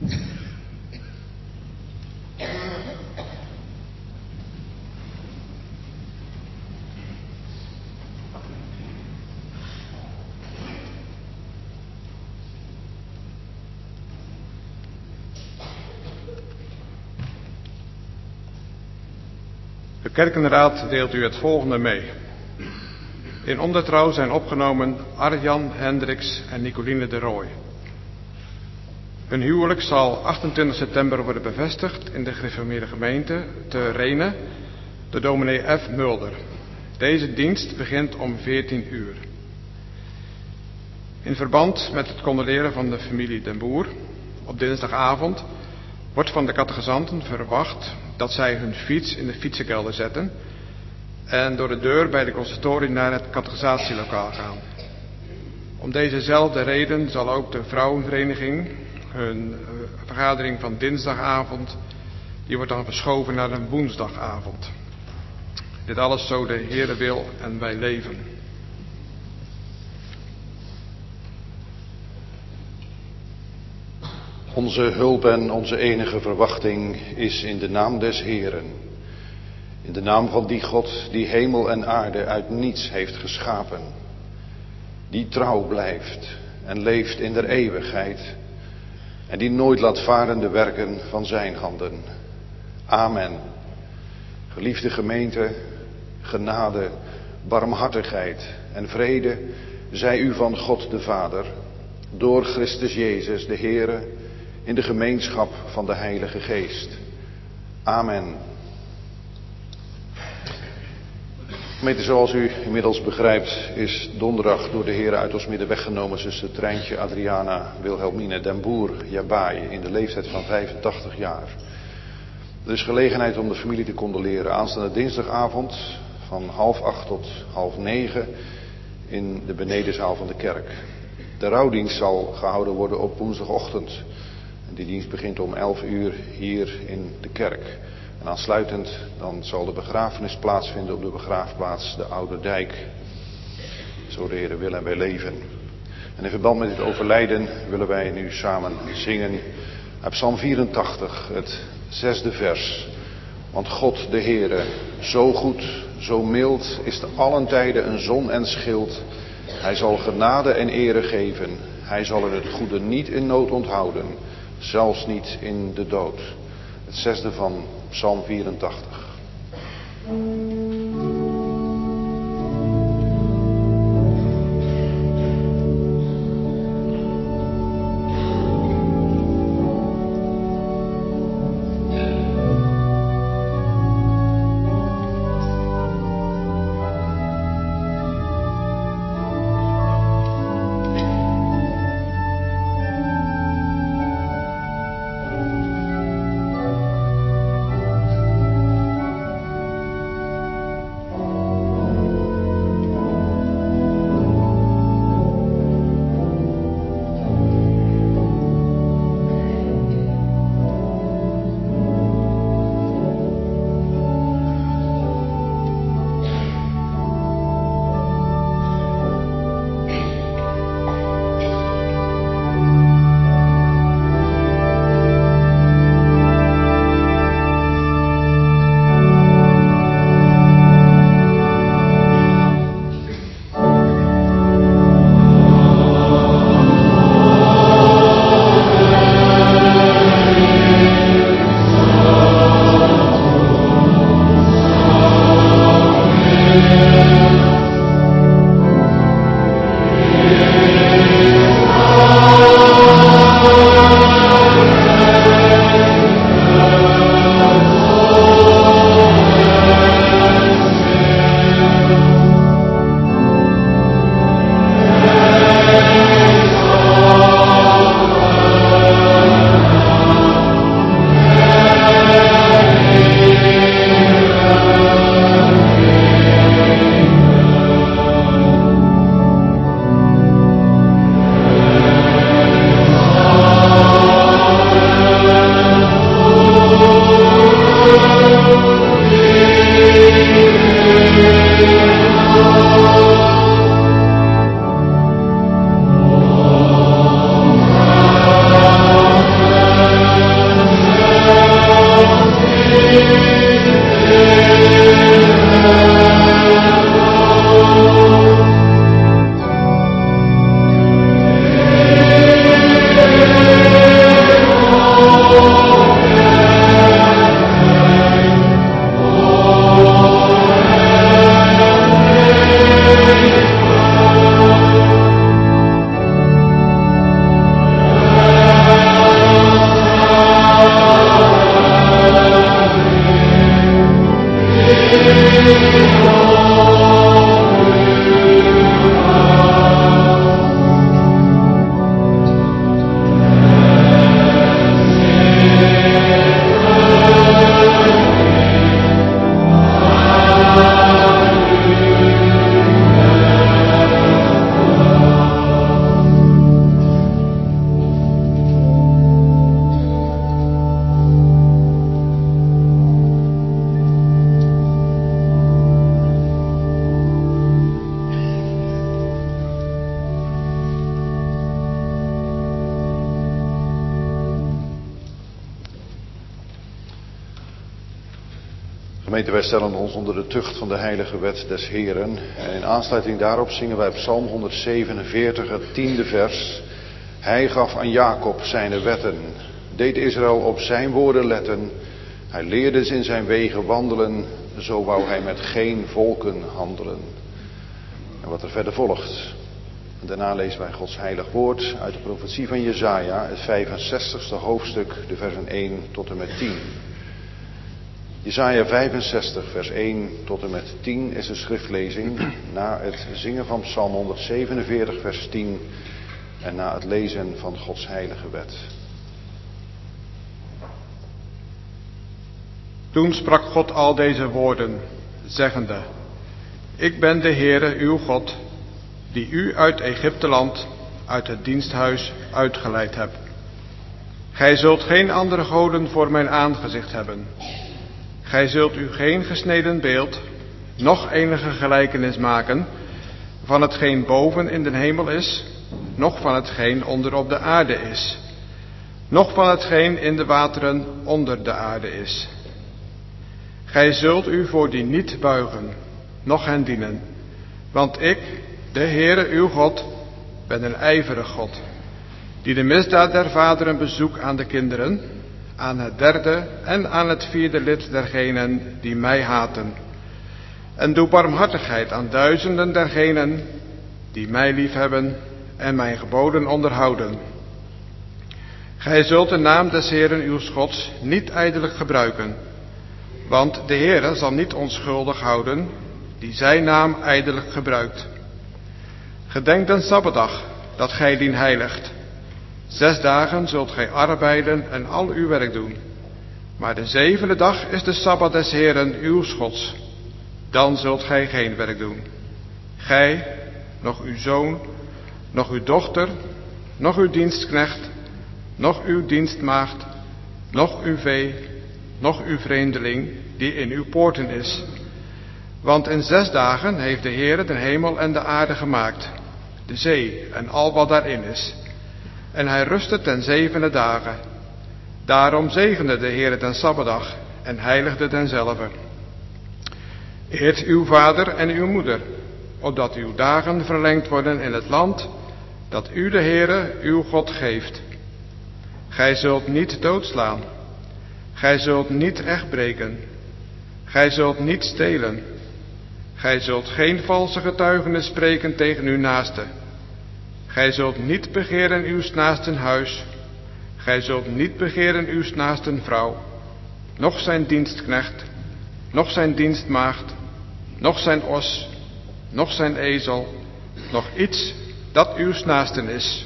De kerkenraad deelt u het volgende mee. In ondertrouw zijn opgenomen Arjan Hendricks en Nicoline de Rooij. Hun huwelijk zal 28 september worden bevestigd in de gereformeerde gemeente te Rhenen door dominee F. Mulder. Deze dienst begint om 14 uur. In verband met het condoleren van de familie Den Boer op dinsdagavond wordt van de catechizanten verwacht dat zij hun fiets in de fietsenkelder zetten en door de deur bij de consistorie naar het catechisatielokaal gaan. Om dezezelfde reden zal ook de vrouwenvereniging hun vergadering van dinsdagavond, die wordt dan verschoven naar een woensdagavond. Dit alles zo de Heere wil en wij leven. Onze hulp en onze enige verwachting is in de naam des Heeren. In de naam van die God die hemel en aarde uit niets heeft geschapen. Die trouw blijft en leeft in der eeuwigheid. En die nooit laat varen de werken van zijn handen. Amen. Geliefde gemeente, genade, barmhartigheid en vrede zij u van God de Vader, door Christus Jezus de Heere, in de gemeenschap van de Heilige Geest. Amen. Gemeente, zoals u inmiddels begrijpt, is donderdag door de Heere uit ons midden weggenomen zuster Treintje Adriana Wilhelmine Den Boer Jabai in de leeftijd van 85 jaar. Er is gelegenheid om de familie te condoleren. Aanstaande dinsdagavond van 7:30 tot 8:30 in de benedenzaal van de kerk. De rouwdienst zal gehouden worden op woensdagochtend. En die dienst begint om 11 uur hier in de kerk. En aansluitend dan zal de begrafenis plaatsvinden op de begraafplaats de Oude Dijk. Zo de Heere wil en wij leven. En in verband met dit overlijden willen wij nu samen zingen uit Psalm 84, het 6e vers. Want God de Heere, zo goed, zo mild, is te allen tijden een zon en schild. Hij zal genade en ere geven. Hij zal in het goede niet in nood onthouden, zelfs niet in de dood. Het 6e van Psalm 84. Gemeente, wij stellen ons onder de tucht van de heilige wet des Heren. En in aansluiting daarop zingen wij Psalm 147, het 10e vers. Hij gaf aan Jacob zijn wetten, deed Israël op zijn woorden letten. Hij leerde ze in zijn wegen wandelen, zo wou hij met geen volken handelen. En wat er verder volgt. En daarna lezen wij Gods heilig woord uit de profetie van Jesaja, het 65ste hoofdstuk, de versen 1 tot en met 10. Jesaja 65, vers 1 tot en met 10 is de schriftlezing na het zingen van Psalm 147, vers 10 en na het lezen van Gods heilige wet. Toen sprak God al deze woorden, zeggende: Ik ben de Heere uw God, die u uit Egypteland, uit het diensthuis uitgeleid heb. Gij zult geen andere goden voor mijn aangezicht hebben. Gij zult u geen gesneden beeld, noch enige gelijkenis maken van hetgeen boven in de hemel is, noch van hetgeen onder op de aarde is, noch van hetgeen in de wateren onder de aarde is. Gij zult u voor die niet buigen, noch hen dienen, want ik, de Heere uw God, ben een ijverig God, die de misdaad der vaderen bezoek aan de kinderen, aan het derde en aan het vierde lid dergenen die mij haten, en doe barmhartigheid aan duizenden dergenen die mij liefhebben en mijn geboden onderhouden. Gij zult de naam des Heeren uw Gods niet ijdelijk gebruiken, want de Heere zal niet onschuldig houden die zijn naam ijdelijk gebruikt. Gedenk den Sabbatdag, dat gij dien heiligt. 6 dagen zult gij arbeiden en al uw werk doen. Maar de 7e dag is de Sabbat des Heeren uw Gods. Dan zult gij geen werk doen. Gij, noch uw zoon, noch uw dochter, noch uw dienstknecht, noch uw dienstmaagd, noch uw vee, noch uw vreemdeling, die in uw poorten is. Want in 6 dagen heeft de Heere de hemel en de aarde gemaakt, de zee en al wat daarin is. En hij rustte ten 7e dagen. Daarom zegende de Heere den Sabbatdag en heiligde denzelve. Eert uw vader en uw moeder, opdat uw dagen verlengd worden in het land dat u de Heere uw God geeft. Gij zult niet doodslaan. Gij zult niet rechtbreken. Gij zult niet stelen. Gij zult geen valse getuigenis spreken tegen uw naaste. Gij zult niet begeren uw naasten huis. Gij zult niet begeren uw naasten vrouw, noch zijn dienstknecht, noch zijn dienstmaagd, noch zijn os, noch zijn ezel, noch iets dat uw naasten is.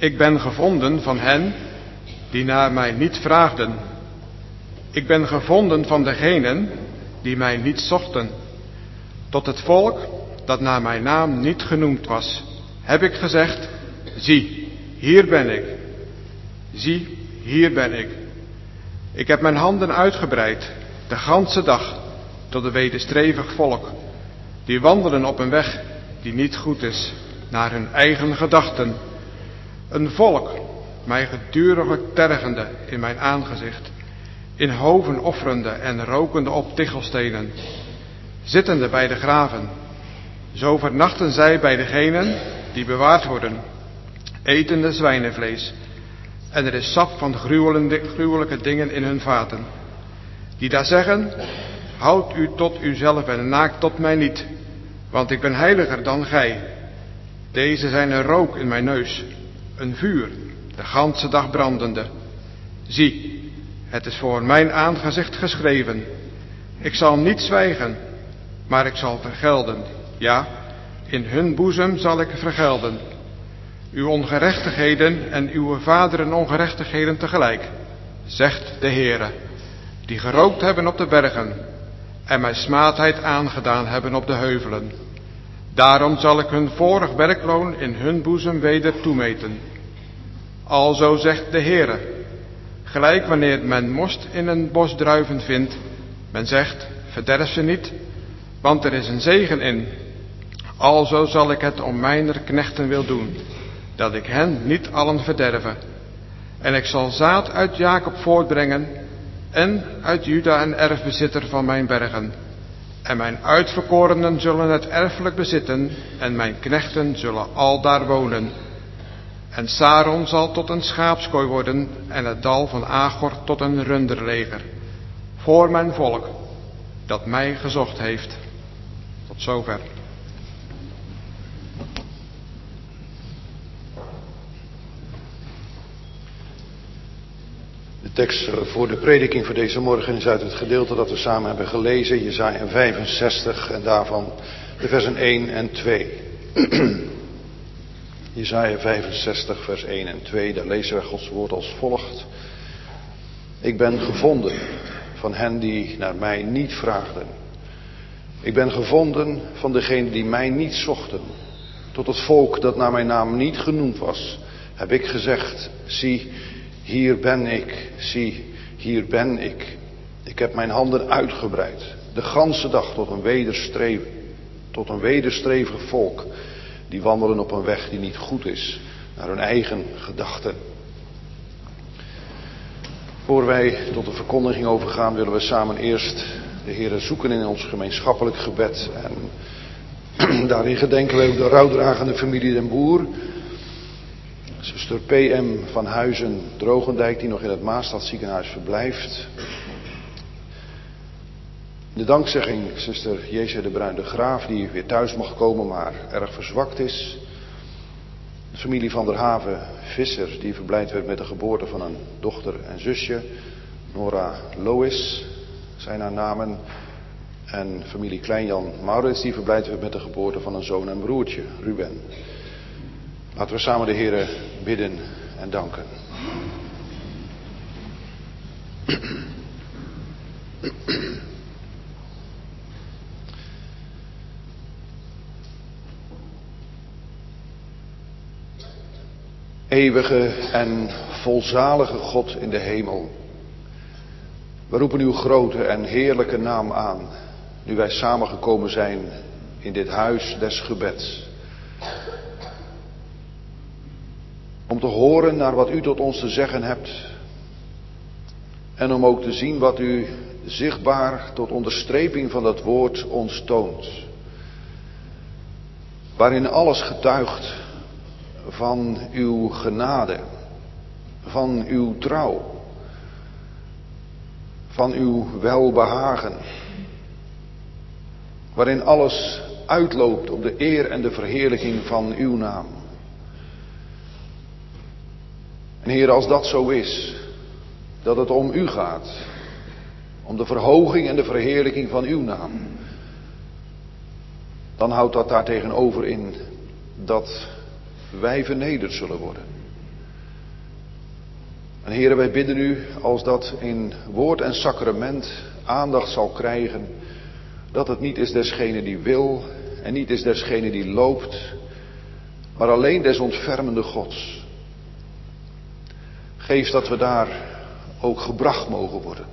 Ik ben gevonden van hen die naar mij niet vraagden. Ik ben gevonden van degenen die mij niet zochten. Tot het volk dat naar mijn naam niet genoemd was, heb ik gezegd: zie, hier ben ik. Zie, hier ben ik. Ik heb mijn handen uitgebreid, de ganse dag, tot een wederstrevig volk, die wandelen op een weg die niet goed is, naar hun eigen gedachten. Een volk, mij geduriglijk tergende in mijn aangezicht, in hoven offerende en rokende op tichelstenen, zittende bij de graven. Zo vernachten zij bij degenen die bewaard worden, etende zwijnenvlees. En er is sap van gruwelijke dingen in hun vaten. Die daar zeggen: houd u tot uzelf en naakt tot mij niet, want ik ben heiliger dan gij. Deze zijn een rook in mijn neus, een vuur, de ganse dag brandende. Zie, het is voor mijn aangezicht geschreven. Ik zal niet zwijgen, maar ik zal vergelden. Ja, in hun boezem zal ik vergelden. Uw ongerechtigheden en uw vaderen ongerechtigheden tegelijk, zegt de Heere, die gerookt hebben op de bergen en mij smaadheid aangedaan hebben op de heuvelen. Daarom zal ik hun vorig werkloon in hun boezem weder toemeten. Alzo zegt de Heere, gelijk wanneer men most in een bos druiven vindt, men zegt: verderf ze niet, want er is een zegen in. Alzo zal ik het om mijner knechten wil doen, dat ik hen niet allen verderve. En ik zal zaad uit Jacob voortbrengen en uit Juda een erfbezitter van mijn bergen. En mijn uitverkorenen zullen het erfelijk bezitten en mijn knechten zullen aldaar wonen. En Saron zal tot een schaapskooi worden en het dal van Agor tot een runderleger. Voor mijn volk dat mij gezocht heeft. Tot zover. De tekst voor de prediking voor deze morgen is uit het gedeelte dat we samen hebben gelezen, Jesaja 65 en daarvan de versen 1 en 2. Jesaja 65 vers 1 en 2, daar lezen we Gods woord als volgt. Ik ben gevonden van hen die naar mij niet vraagden. Ik ben gevonden van degenen die mij niet zochten. Tot het volk dat naar mijn naam niet genoemd was, heb ik gezegd: zie, hier ben ik, zie, hier ben ik. Ik heb mijn handen uitgebreid, de ganse dag tot een wederstrevig volk, die wandelen op een weg die niet goed is, naar hun eigen gedachten. Voor wij tot de verkondiging overgaan, willen we samen eerst de Heere zoeken in ons gemeenschappelijk gebed. En daarin gedenken we ook de rouwdragende familie Den Boer. Zuster P.M. van Huizen Drogendijk, die nog in het Maastadziekenhuis verblijft. De dankzegging zuster J.C. de Bruin de Graaf, die weer thuis mag komen, maar erg verzwakt is. De familie van der Haven Visser, die verblijd werd met de geboorte van een dochter en zusje. Nora Lois zijn haar namen. En familie Kleinjan Maurits, die verblijd werd met de geboorte van een zoon en broertje, Ruben. Laten we samen de Heere bidden en danken. Eeuwige en volzalige God in de hemel. We roepen uw grote en heerlijke naam aan, nu wij samengekomen zijn in dit huis des gebeds. Om te horen naar wat u tot ons te zeggen hebt. En om ook te zien wat u zichtbaar tot onderstreping van dat woord ons toont. Waarin alles getuigt van uw genade, van uw trouw, van uw welbehagen. Waarin alles uitloopt op de eer en de verheerlijking van uw naam. En Heer, als dat zo is, dat het om u gaat, om de verhoging en de verheerlijking van uw naam, dan houdt dat daar tegenover in dat wij vernederd zullen worden. En Heere, wij bidden u, als dat in woord en sacrament aandacht zal krijgen, dat het niet is desgene die wil en niet is desgene die loopt, maar alleen des ontfermende Gods. Geef dat we daar ook gebracht mogen worden.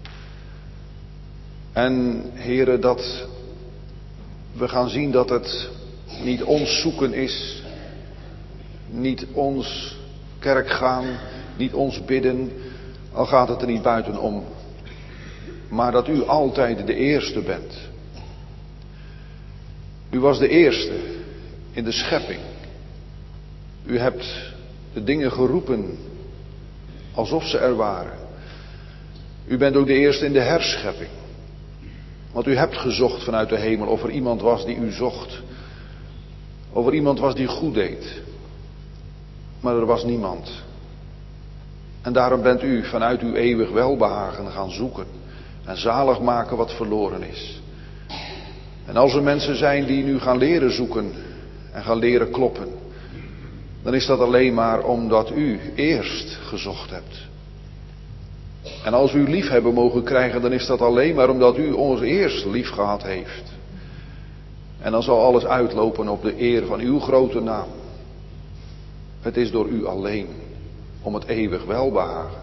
En Heere, dat we gaan zien dat het niet ons zoeken is, niet ons kerk gaan, niet ons bidden, al gaat het er niet buiten om. Maar dat u altijd de eerste bent. U was de eerste in de schepping. U hebt de dingen geroepen alsof ze er waren. U bent ook de eerste in de herschepping. Want u hebt gezocht vanuit de hemel of er iemand was die u zocht. Of er iemand was die goed deed. Maar er was niemand. En daarom bent u vanuit uw eeuwig welbehagen gaan zoeken. En zalig maken wat verloren is. En als er mensen zijn die nu gaan leren zoeken en gaan leren kloppen, dan is dat alleen maar omdat u eerst gezocht hebt. En als u lief hebben mogen krijgen, dan is dat alleen maar omdat u ons eerst lief gehad heeft. En dan zal alles uitlopen op de eer van uw grote naam. Het is door u alleen, om het eeuwig welbehagen.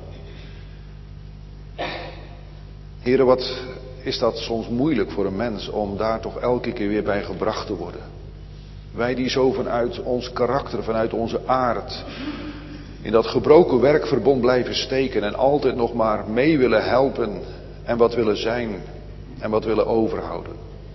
Heren, wat is dat soms moeilijk voor een mens om daar toch elke keer weer bij gebracht te worden. Wij die zo vanuit ons karakter, vanuit onze aard, in dat gebroken werkverbond blijven steken en altijd nog maar mee willen helpen en wat willen zijn en wat willen overhouden.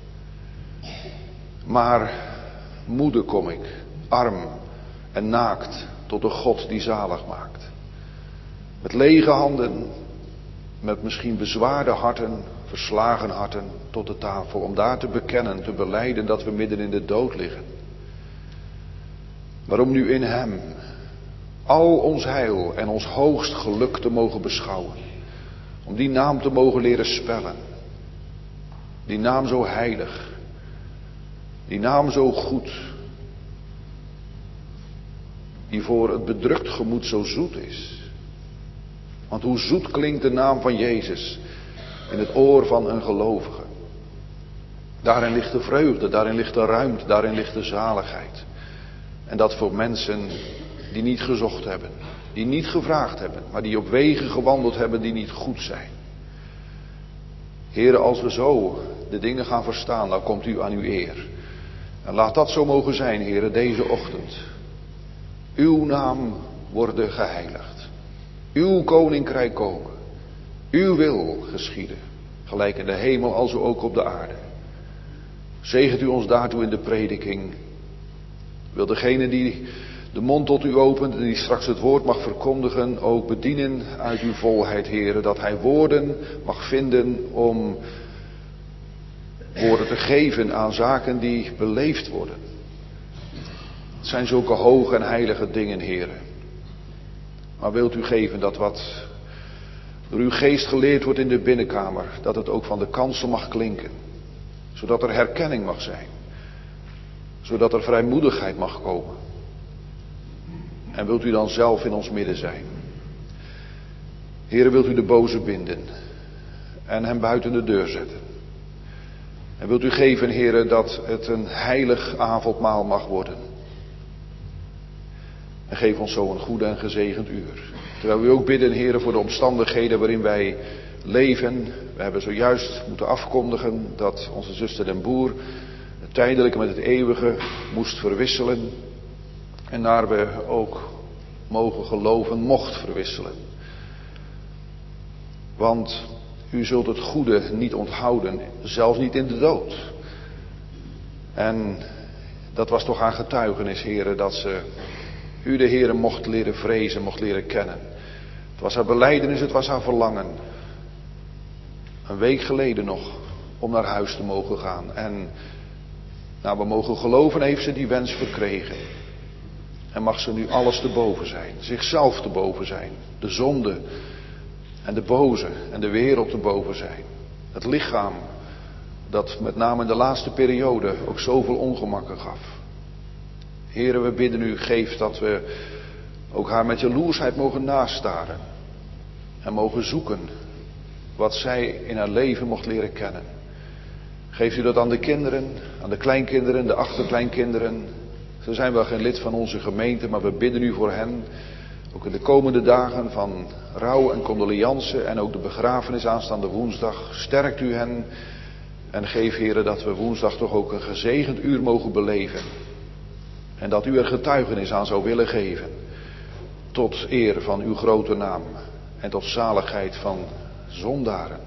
Maar moede kom ik, arm en naakt, tot de God die zalig maakt. Met lege handen, met misschien bezwaarde harten, verslagen harten tot de tafel, om daar te bekennen, te belijden dat we midden in de dood liggen. Waarom nu in hem al ons heil en ons hoogst geluk te mogen beschouwen. Om die naam te mogen leren spellen. Die naam zo heilig. Die naam zo goed. Die voor het bedrukt gemoed zo zoet is. Want hoe zoet klinkt de naam van Jezus in het oor van een gelovige. Daarin ligt de vreugde, daarin ligt de ruimte, daarin ligt de zaligheid. En dat voor mensen die niet gezocht hebben, die niet gevraagd hebben, maar die op wegen gewandeld hebben die niet goed zijn. Heren, als we zo de dingen gaan verstaan, dan komt u aan uw eer. En laat dat zo mogen zijn, heren, deze ochtend. Uw naam worden geheiligd. Uw koninkrijk komen. Uw wil geschieden. Gelijk in de hemel als ook op de aarde. Zegent u ons daartoe in de prediking. Wil degene die de mond tot u opent en die straks het woord mag verkondigen, ook bedienen uit uw volheid, heren, dat hij woorden mag vinden om woorden te geven aan zaken die beleefd worden. Het zijn zulke hoge en heilige dingen, heren. Maar wilt u geven dat wat door uw geest geleerd wordt in de binnenkamer, dat het ook van de kansel mag klinken. Zodat er herkenning mag zijn. Zodat er vrijmoedigheid mag komen. En wilt u dan zelf in ons midden zijn. Heren, wilt u de boze binden. En hem buiten de deur zetten. En wilt u geven, heren, dat het een heilig avondmaal mag worden. En geef ons zo een goede en gezegend uur. Terwijl we ook bidden, heren, voor de omstandigheden waarin wij leven. We hebben zojuist moeten afkondigen dat onze zuster Den Boer het tijdelijke met het eeuwige moest verwisselen. En naar we ook mogen geloven mocht verwisselen. Want u zult het goede niet onthouden, zelfs niet in de dood. En dat was toch haar getuigenis, heren, dat ze u de heren mocht leren vrezen, mocht leren kennen. Het was haar belijdenis, het was haar verlangen. Een week geleden nog, om naar huis te mogen gaan. En nou, we mogen geloven, heeft ze die wens verkregen. En mag ze nu alles te boven zijn, zichzelf te boven zijn. De zonde en de boze en de wereld te boven zijn. Het lichaam dat met name in de laatste periode ook zoveel ongemakken gaf. Heren, we bidden u, geef dat we ook haar met jaloersheid mogen nastaren. en mogen zoeken wat zij in haar leven mocht leren kennen. Geeft u dat aan de kinderen, aan de kleinkinderen, de achterkleinkinderen. Ze zijn wel geen lid van onze gemeente, maar we bidden u voor hen. Ook in de komende dagen van rouw en condoleance en ook de begrafenis aanstaande woensdag. Sterkt u hen en geef, Heere, dat we woensdag toch ook een gezegend uur mogen beleven. En dat u er getuigenis aan zou willen geven. Tot eer van uw grote naam en tot zaligheid van zondaren.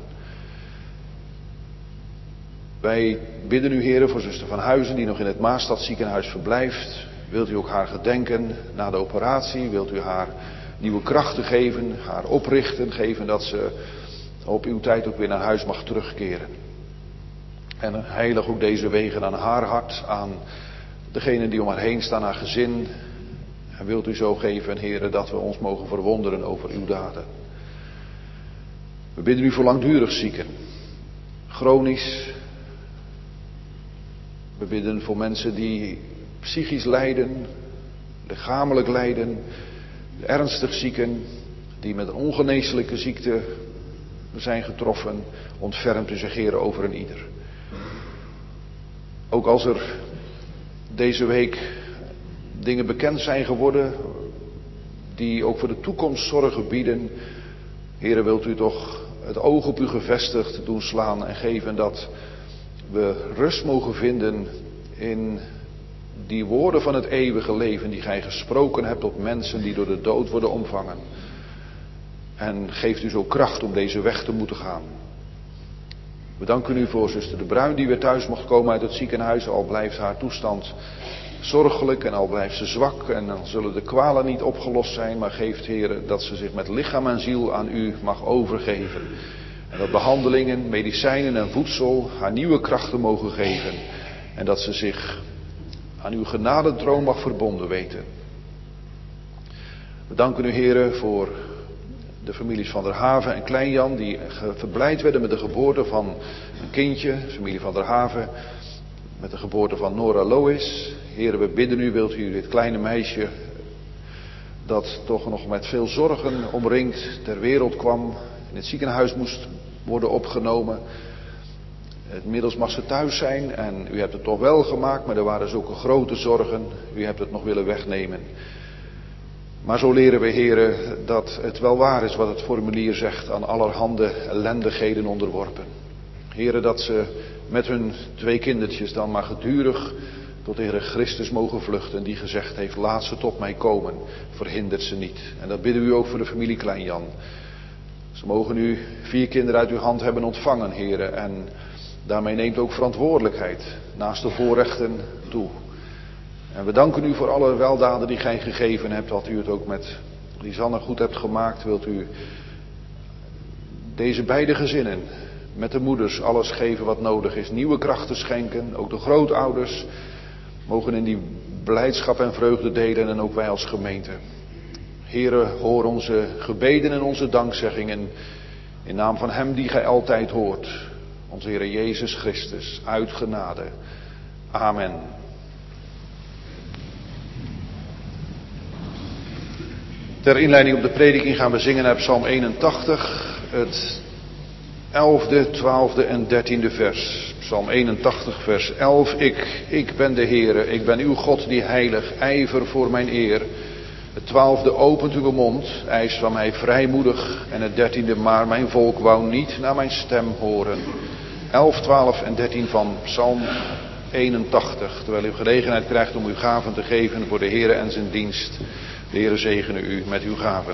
Wij bidden u, Heere, voor zuster Van Huizen die nog in het Maastadziekenhuis verblijft. Wilt u ook haar gedenken na de operatie? Wilt u haar nieuwe krachten geven, haar oprichten, geven dat ze op uw tijd ook weer naar huis mag terugkeren. En heilig ook deze wegen aan haar hart, aan degenen die om haar heen staan, haar gezin. En wilt u zo geven, Heere, dat we ons mogen verwonderen over uw daden. We bidden u voor langdurig zieken, chronisch. We bidden voor mensen die psychisch lijden, lichamelijk lijden, de ernstig zieken, die met een ongeneeslijke ziekte zijn getroffen. Ontfermt u zich, Heere, over een ieder. Ook als er deze week dingen bekend zijn geworden die ook voor de toekomst zorgen bieden. Heere, wilt u toch het oog op u gevestigd doen slaan en geven dat we rust mogen vinden in die woorden van het eeuwige leven die gij gesproken hebt tot mensen die door de dood worden omvangen. En geeft u zo kracht om deze weg te moeten gaan. We danken u voor zuster De Bruin die weer thuis mocht komen uit het ziekenhuis. Al blijft haar toestand zorgelijk en al blijft ze zwak en dan zullen de kwalen niet opgelost zijn. Maar geeft, Heere, dat ze zich met lichaam en ziel aan u mag overgeven. En dat behandelingen, medicijnen en voedsel haar nieuwe krachten mogen geven. En dat ze zich aan uw genadetroon mag verbonden weten. We danken u, Heere, voor de families Van der Haven en Klein-Jan die verblijd werden met de geboorte van een kindje, familie Van der Haven, met de geboorte van Nora Lois. Heere, we bidden u, wilt u dit kleine meisje dat toch nog met veel zorgen omringd ter wereld kwam, in het ziekenhuis moest worden opgenomen. Inmiddels mag ze thuis zijn en u hebt het toch wel gemaakt, maar er waren zulke grote zorgen. U hebt het nog willen wegnemen. Maar zo leren we, Heere, dat het wel waar is wat het formulier zegt, aan allerhande ellendigheden onderworpen. Heere, dat ze met hun 2 kindertjes dan maar gedurig tot de Heere Christus mogen vluchten. Die gezegd heeft, laat ze tot mij komen, verhindert ze niet. En dat bidden we u ook voor de familie Klein-Jan. Ze mogen u 4 kinderen uit uw hand hebben ontvangen, Heere. En daarmee neemt ook verantwoordelijkheid naast de voorrechten toe. En we danken u voor alle weldaden die gij gegeven hebt. Dat u het ook met Lisanne goed hebt gemaakt. Wilt u deze beide gezinnen met de moeders alles geven wat nodig is. Nieuwe krachten schenken. Ook de grootouders mogen in die blijdschap en vreugde delen. En ook wij als gemeente. Heere, hoor onze gebeden en onze dankzeggingen. In naam van hem die gij altijd hoort. Onze Heere Jezus Christus. Uit genade. Amen. Ter inleiding op de prediking gaan we zingen uit Psalm 81, het 11e, 12e en 13e vers. Psalm 81, vers 11. Ik ben de Heere, ik ben uw God die heilig, ijver voor mijn eer. Het 12e, opent uw mond, eist van mij vrijmoedig. En het 13e, maar mijn volk wou niet naar mijn stem horen. 11, 12 en 13 van Psalm 81. Terwijl u gelegenheid krijgt om uw gaven te geven voor de Heere en zijn dienst. De Heere zegene u met uw gaven.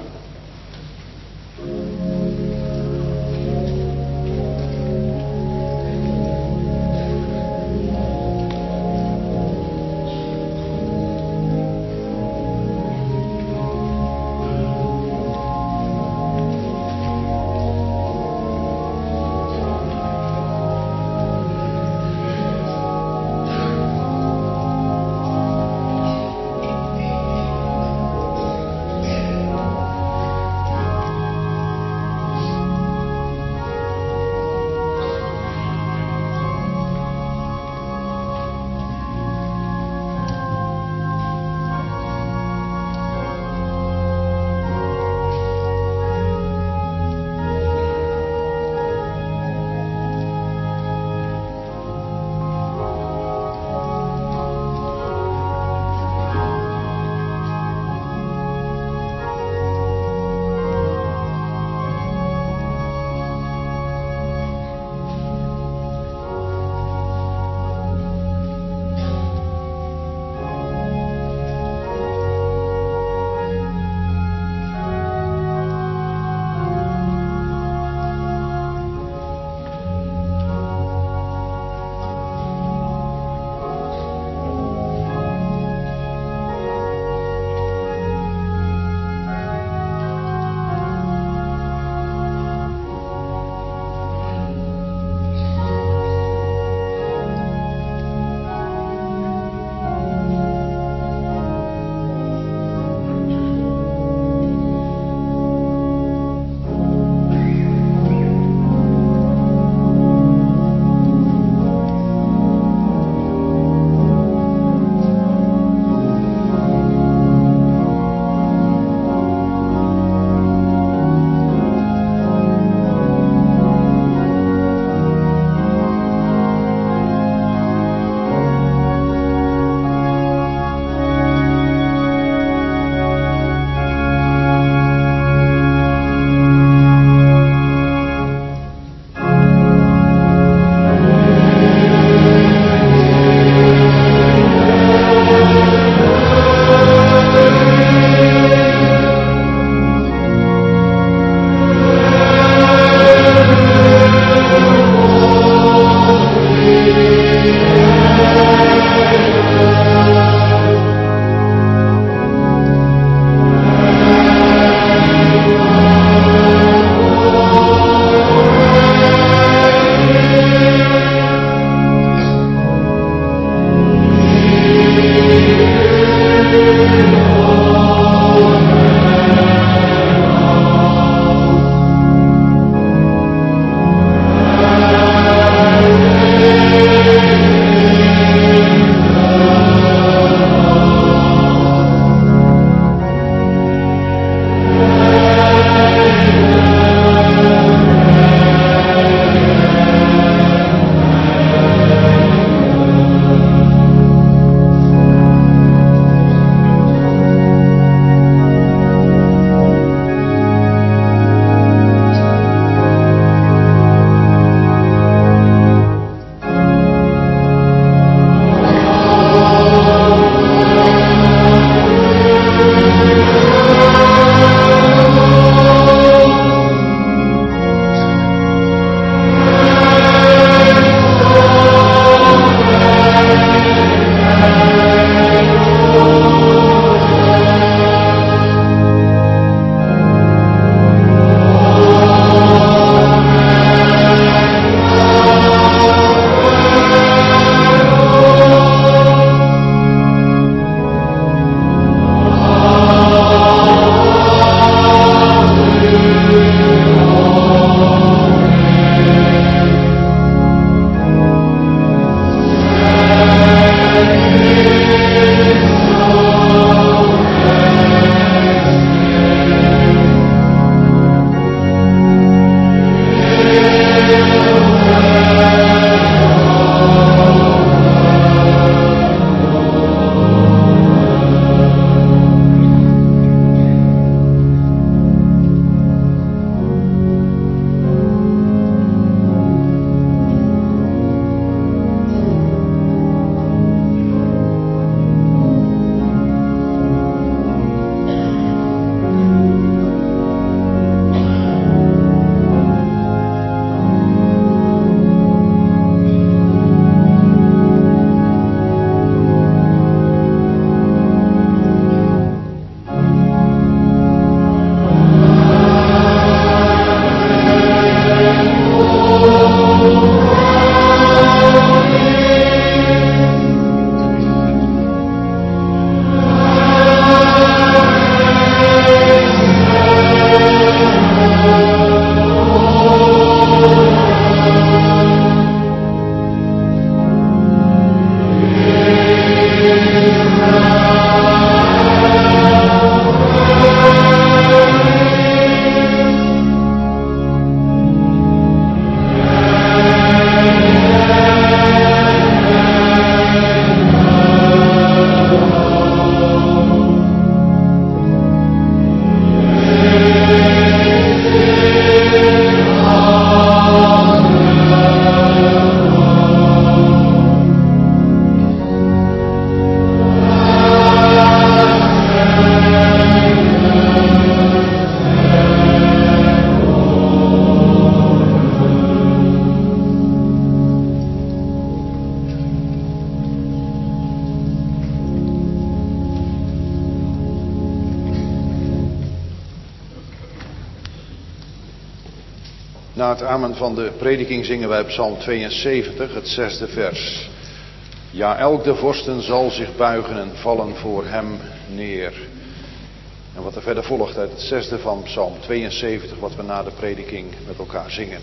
Na het amen van de prediking zingen wij Psalm 72, het 6e vers. Ja, elk de vorsten zal zich buigen en vallen voor hem neer. En wat er verder volgt uit het 6e van Psalm 72, wat we na de prediking met elkaar zingen.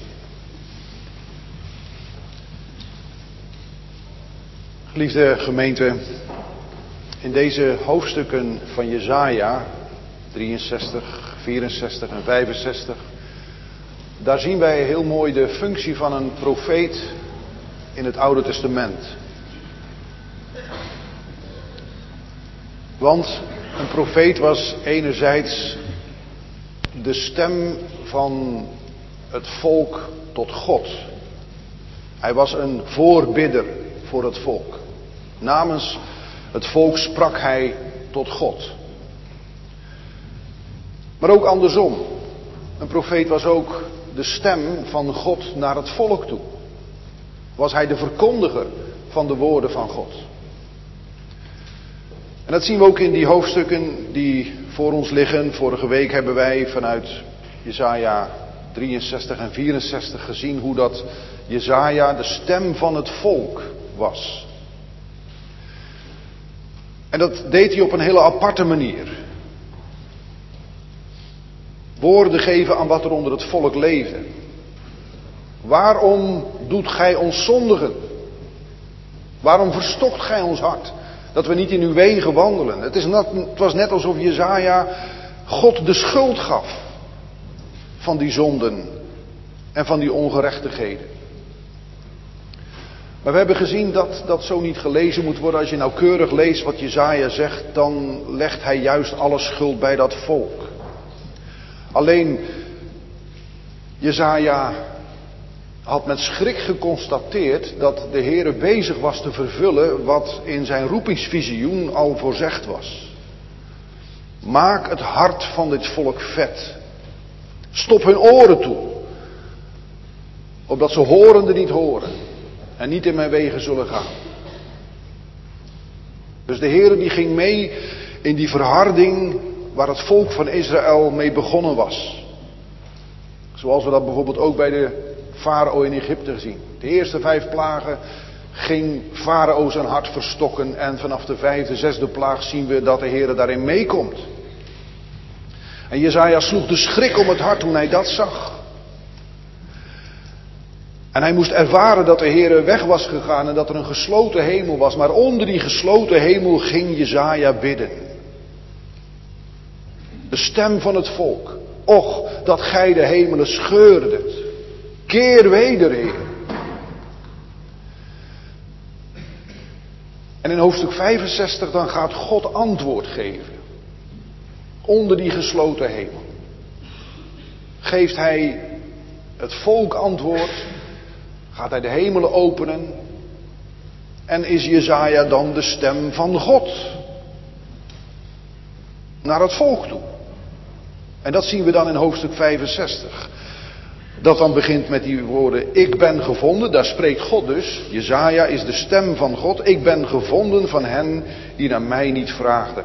Geliefde gemeente, in deze hoofdstukken van Jesaja 63, 64 en 65... daar zien wij heel mooi de functie van een profeet in het Oude Testament. Want een profeet was enerzijds de stem van het volk tot God. Hij was een voorbidder voor het volk. Namens het volk sprak hij tot God. Maar ook andersom. Een profeet was ook de stem van God naar het volk toe. Was hij de verkondiger van de woorden van God. En dat zien we ook in die hoofdstukken die voor ons liggen. Vorige week hebben wij vanuit Jesaja 63 en 64 gezien hoe dat Jesaja de stem van het volk was. En dat deed hij op een hele aparte manier. Woorden geven aan wat er onder het volk leefde. Waarom doet gij ons zondigen? Waarom verstokt gij ons hart? Dat we niet in uw wegen wandelen. Het was net alsof Jesaja God de schuld gaf. Van die zonden. En van die ongerechtigheden. Maar we hebben gezien dat dat zo niet gelezen moet worden. Als je nauwkeurig leest wat Jesaja zegt, dan legt hij juist alle schuld bij dat volk. Alleen, Jesaja had met schrik geconstateerd dat de Heere bezig was te vervullen wat in zijn roepingsvisioen al voorzegd was. Maak het hart van dit volk vet. Stop hun oren toe. Opdat ze horende niet horen. En niet in mijn wegen zullen gaan. Dus de Heere die ging mee in die verharding waar het volk van Israël mee begonnen was. Zoals we dat bijvoorbeeld ook bij de farao in Egypte zien. De eerste 5 plagen ging farao zijn hart verstokken. En vanaf de 5e, 6e plaag zien we dat de Heere daarin meekomt. En Jesaja sloeg de schrik om het hart toen hij dat zag. En hij moest ervaren dat de Heere weg was gegaan en dat er een gesloten hemel was. Maar onder die gesloten hemel ging Jesaja bidden. De stem van het volk. Och, dat gij de hemelen scheurdet. Keer weder, Heer. En in hoofdstuk 65 dan gaat God antwoord geven. Onder die gesloten hemel. Geeft hij het volk antwoord. Gaat hij de hemelen openen. En is Jesaja dan de stem van God. Naar het volk toe. En dat zien we dan in hoofdstuk 65. Dat dan begint met die woorden, ik ben gevonden, daar spreekt God dus. Jesaja is de stem van God. Ik ben gevonden van hen die naar mij niet vraagden.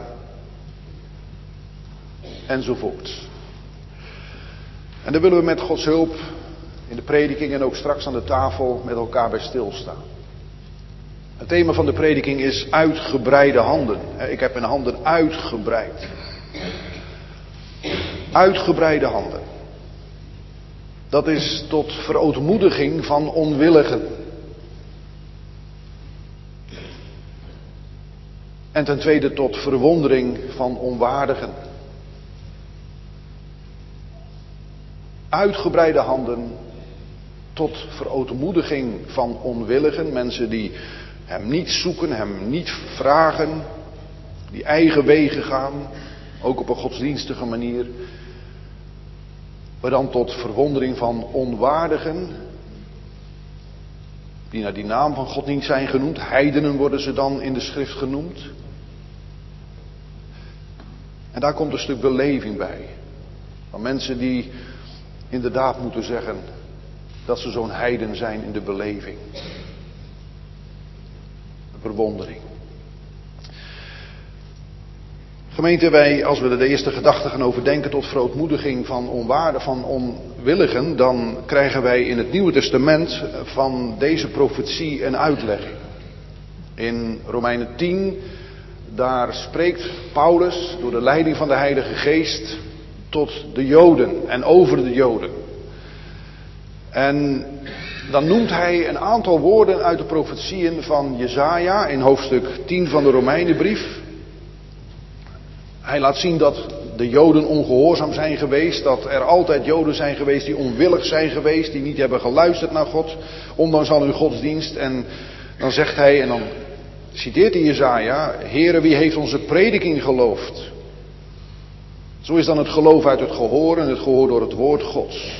Enzovoort. En daar willen we met Gods hulp in de prediking en ook straks aan de tafel met elkaar bij stilstaan. Het thema van de prediking is uitgebreide handen. Ik heb mijn handen uitgebreid. Uitgebreide handen. Dat is tot verootmoediging van onwilligen. En ten tweede tot verwondering van onwaardigen. Uitgebreide handen tot verootmoediging van onwilligen. Mensen die hem niet zoeken, hem niet vragen. Die eigen wegen gaan. Ook op een godsdienstige manier. Maar dan tot verwondering van onwaardigen. Die naar die naam van God niet zijn genoemd. Heidenen worden ze dan in de schrift genoemd. En daar komt een stuk beleving bij. Van mensen die inderdaad moeten zeggen dat ze zo'n heiden zijn in de beleving. Verwondering. Gemeente, wij, als we er de eerste gedachten gaan overdenken tot verootmoediging van onwaarde, van onwilligen, dan krijgen wij in het Nieuwe Testament van deze profetie een uitlegging. In Romeinen 10, daar spreekt Paulus door de leiding van de Heilige Geest tot de Joden en over de Joden. En dan noemt hij een aantal woorden uit de profetieën van Jesaja in hoofdstuk 10 van de Romeinenbrief. Hij laat zien dat de Joden ongehoorzaam zijn geweest, dat er altijd Joden zijn geweest die onwillig zijn geweest, die niet hebben geluisterd naar God, ondanks al hun godsdienst. En dan zegt hij, en dan citeert hij Jesaja, Heere, wie heeft onze prediking geloofd? Zo is dan het geloof uit het gehoor en het gehoor door het woord Gods.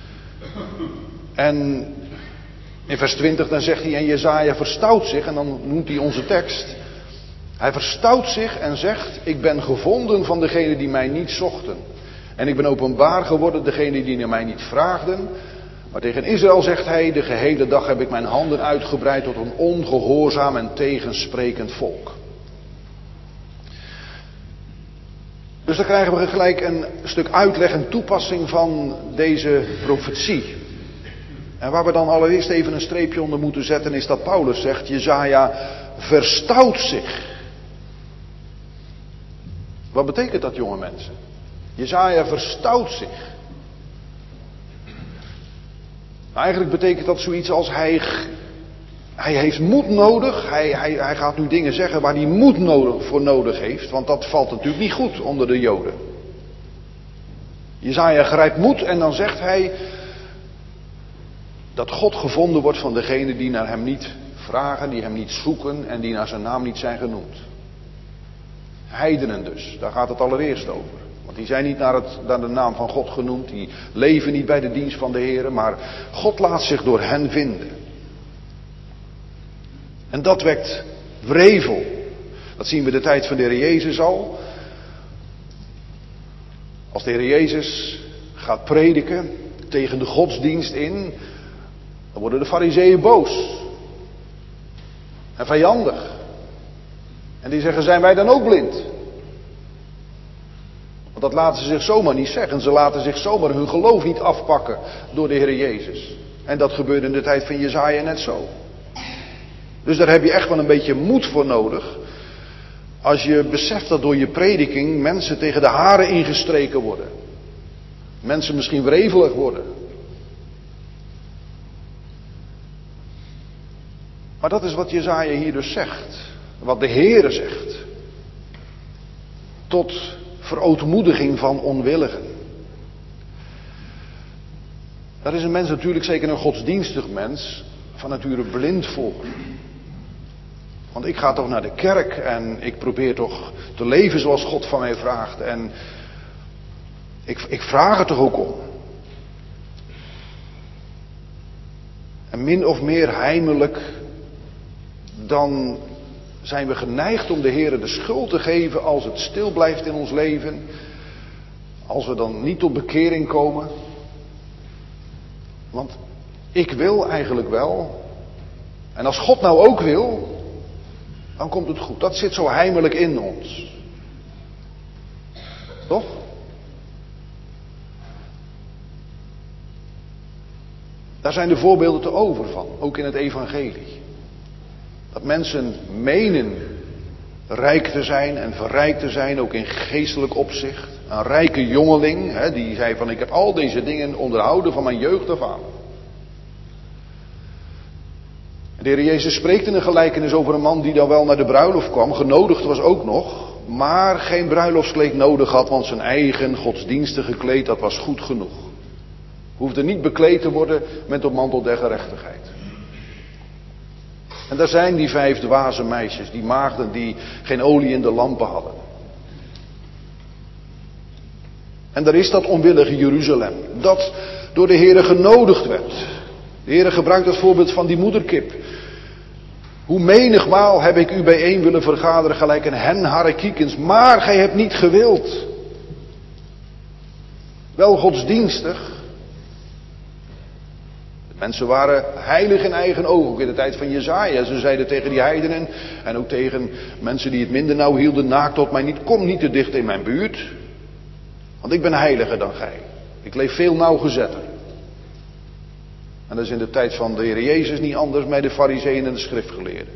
En in vers 20 dan zegt hij, en Jesaja verstout zich, en dan noemt hij onze tekst. Hij verstout zich en zegt, ik ben gevonden van degenen die mij niet zochten. En ik ben openbaar geworden degenen die naar mij niet vraagden. Maar tegen Israël zegt hij, de gehele dag heb ik mijn handen uitgebreid tot een ongehoorzaam en tegensprekend volk. Dus dan krijgen we gelijk een stuk uitleg en toepassing van deze profetie. En waar we dan allereerst even een streepje onder moeten zetten is dat Paulus zegt, Jesaja verstout zich. Wat betekent dat, jonge mensen? Jesaja verstout zich. Nou, eigenlijk betekent dat zoiets als hij heeft moed nodig. Hij gaat nu dingen zeggen waar hij moed voor nodig heeft. Want dat valt natuurlijk niet goed onder de Joden. Jesaja grijpt moed en dan zegt hij dat God gevonden wordt van degenen die naar hem niet vragen, die hem niet zoeken en die naar zijn naam niet zijn genoemd. Heidenen dus, daar gaat het allereerst over. Want die zijn niet naar de naam van God genoemd, die leven niet bij de dienst van de Heer, maar God laat zich door hen vinden. En dat wekt wrevel. Dat zien we de tijd van de Heer Jezus al. Als de Heer Jezus gaat prediken tegen de godsdienst in, dan worden de Farizeeën boos. En vijandig. En die zeggen, zijn wij dan ook blind? Want dat laten ze zich zomaar niet zeggen. Ze laten zich zomaar hun geloof niet afpakken door de Heer Jezus. En dat gebeurde in de tijd van Jesaja net zo. Dus daar heb je echt wel een beetje moed voor nodig. Als je beseft dat door je prediking mensen tegen de haren ingestreken worden. Mensen misschien wrevelig worden. Maar dat is wat Jesaja hier dus zegt. Wat de Heere zegt. Tot verootmoediging van onwilligen. Daar is een mens natuurlijk, zeker een godsdienstig mens, van nature blind voor. Want ik ga toch naar de kerk en ik probeer toch te leven zoals God van mij vraagt. En ik vraag er toch ook om. En min of meer heimelijk, dan zijn we geneigd om de Heere de schuld te geven als het stil blijft in ons leven. Als we dan niet tot bekering komen. Want ik wil eigenlijk wel. En als God nou ook wil, dan komt het goed. Dat zit zo heimelijk in ons. Toch? Daar zijn de voorbeelden te over van, ook in het evangelie. Dat mensen menen rijk te zijn en verrijkt te zijn, ook in geestelijk opzicht. Een rijke jongeling, die zei van ik heb al deze dingen onderhouden van mijn jeugd af aan. De Heer Jezus spreekt in een gelijkenis over een man die dan wel naar de bruiloft kwam, genodigd was ook nog, maar geen bruiloftskleed nodig had, want zijn eigen godsdienstige kleed, dat was goed genoeg. Hoefde niet bekleed te worden met de mantel der gerechtigheid. En daar zijn die 5 dwaze meisjes, die maagden die geen olie in de lampen hadden. En daar is dat onwillige Jeruzalem, dat door de Heere genodigd werd. De Heere gebruikt het voorbeeld van die moederkip. Hoe menigmaal heb ik u bijeen willen vergaderen gelijk een hen hare kiekens, maar gij hebt niet gewild. Wel godsdienstig. Mensen waren heilig in eigen ogen, ook in de tijd van Jesaja. Ze zeiden tegen die heidenen en ook tegen mensen die het minder nauw hielden, naakt tot mij niet, kom niet te dicht in mijn buurt. Want ik ben heiliger dan gij. Ik leef veel nauwgezetter. En dat is in de tijd van de Heer Jezus niet anders met de Farizeeën en de schriftgeleerden.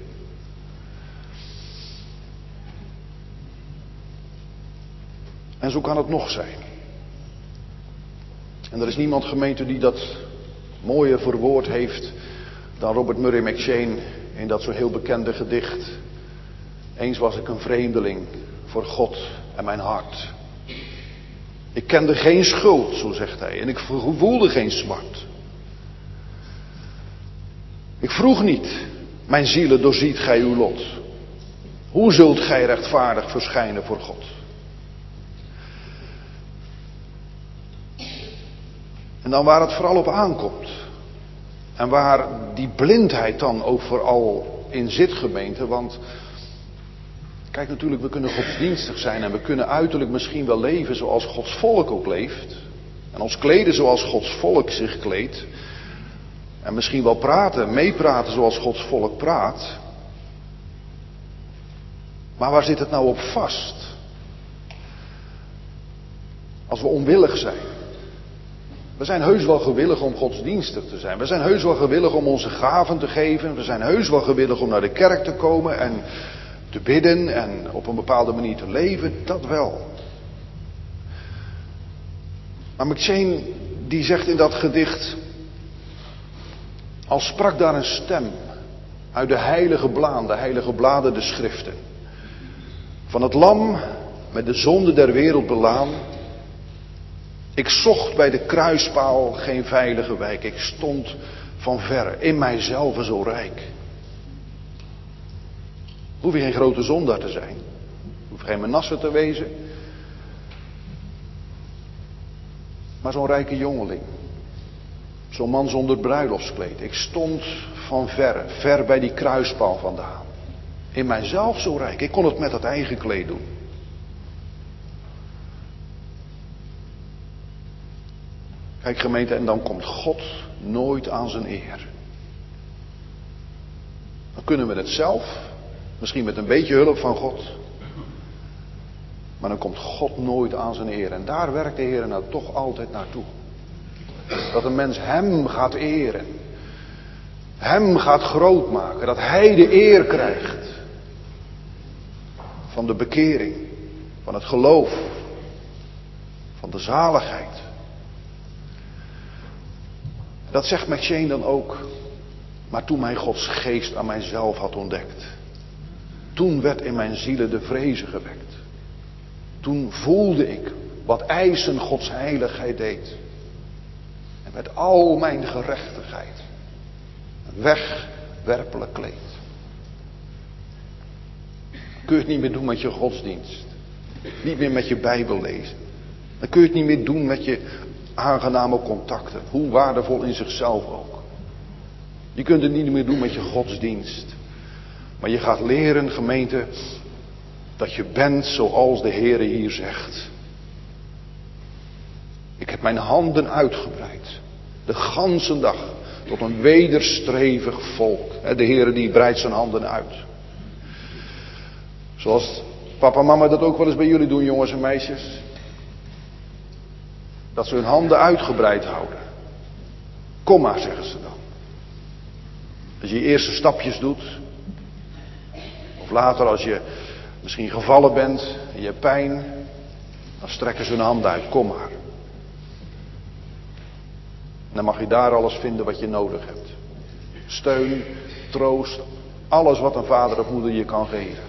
En zo kan het nog zijn. En er is niemand, gemeente, die dat mooier verwoord heeft dan Robert Murray McCheyne in dat zo heel bekende gedicht. Eens was ik een vreemdeling voor God en mijn hart. Ik kende geen schuld, zo zegt hij, en ik voelde geen smart. Ik vroeg niet, mijn zielen doorziet gij uw lot. Hoe zult gij rechtvaardig verschijnen voor God? En dan waar het vooral op aankomt. En waar die blindheid dan ook vooral in zit, gemeente. Want kijk, natuurlijk, we kunnen godsdienstig zijn en we kunnen uiterlijk misschien wel leven zoals Gods volk ook leeft. En ons kleden zoals Gods volk zich kleedt. En misschien wel meepraten zoals Gods volk praat. Maar waar zit het nou op vast? Als we onwillig zijn. We zijn heus wel gewillig om godsdienstig te zijn. We zijn heus wel gewillig om onze gaven te geven. We zijn heus wel gewillig om naar de kerk te komen en te bidden en op een bepaalde manier te leven. Dat wel. Maar McCheyne die zegt in dat gedicht: als sprak daar een stem uit de heilige bladen, de schriften. Van het lam met de zonde der wereld belaan. Ik zocht bij de kruispaal geen veilige wijk. Ik stond van verre, in mijzelf zo rijk. Hoef je geen grote zondaar te zijn. Hoef geen Manasse te wezen. Maar zo'n rijke jongeling. Zo'n man zonder bruiloftskleed. Ik stond van verre, ver bij die kruispaal vandaan. In mijzelf zo rijk. Ik kon het met dat eigen kleed doen. Kijk, gemeente, en dan komt God nooit aan zijn eer. Dan kunnen we het zelf, misschien met een beetje hulp van God. Maar dan komt God nooit aan zijn eer. En daar werkt de Heer nou toch altijd naartoe. Dat een mens hem gaat eren. Hem gaat groot maken. Dat hij de eer krijgt. Van de bekering. Van het geloof. Van de zaligheid. Dat zegt McCheyne dan ook. Maar toen mij Gods geest aan mijzelf had ontdekt. Toen werd in mijn zielen de vreze gewekt. Toen voelde ik wat eisen Gods heiligheid deed. En met al mijn gerechtigheid. Een wegwerpelijk kleed. Kun je het niet meer doen met je godsdienst. Niet meer met je Bijbel lezen. Dan kun je het niet meer doen met je aangename contacten. Hoe waardevol in zichzelf ook. Je kunt het niet meer doen met je godsdienst. Maar je gaat leren, gemeente, dat je bent zoals de Heere hier zegt. Ik heb mijn handen uitgebreid. De ganse dag. Tot een wederstrevig volk. De Heere die breidt zijn handen uit. Zoals papa en mama dat ook wel eens bij jullie doen, jongens en meisjes. Dat ze hun handen uitgebreid houden. Kom maar, zeggen ze dan. Als je je eerste stapjes doet. Of later als je misschien gevallen bent en je hebt pijn. Dan strekken ze hun handen uit. Kom maar. En dan mag je daar alles vinden wat je nodig hebt. Steun, troost, alles wat een vader of moeder je kan geven.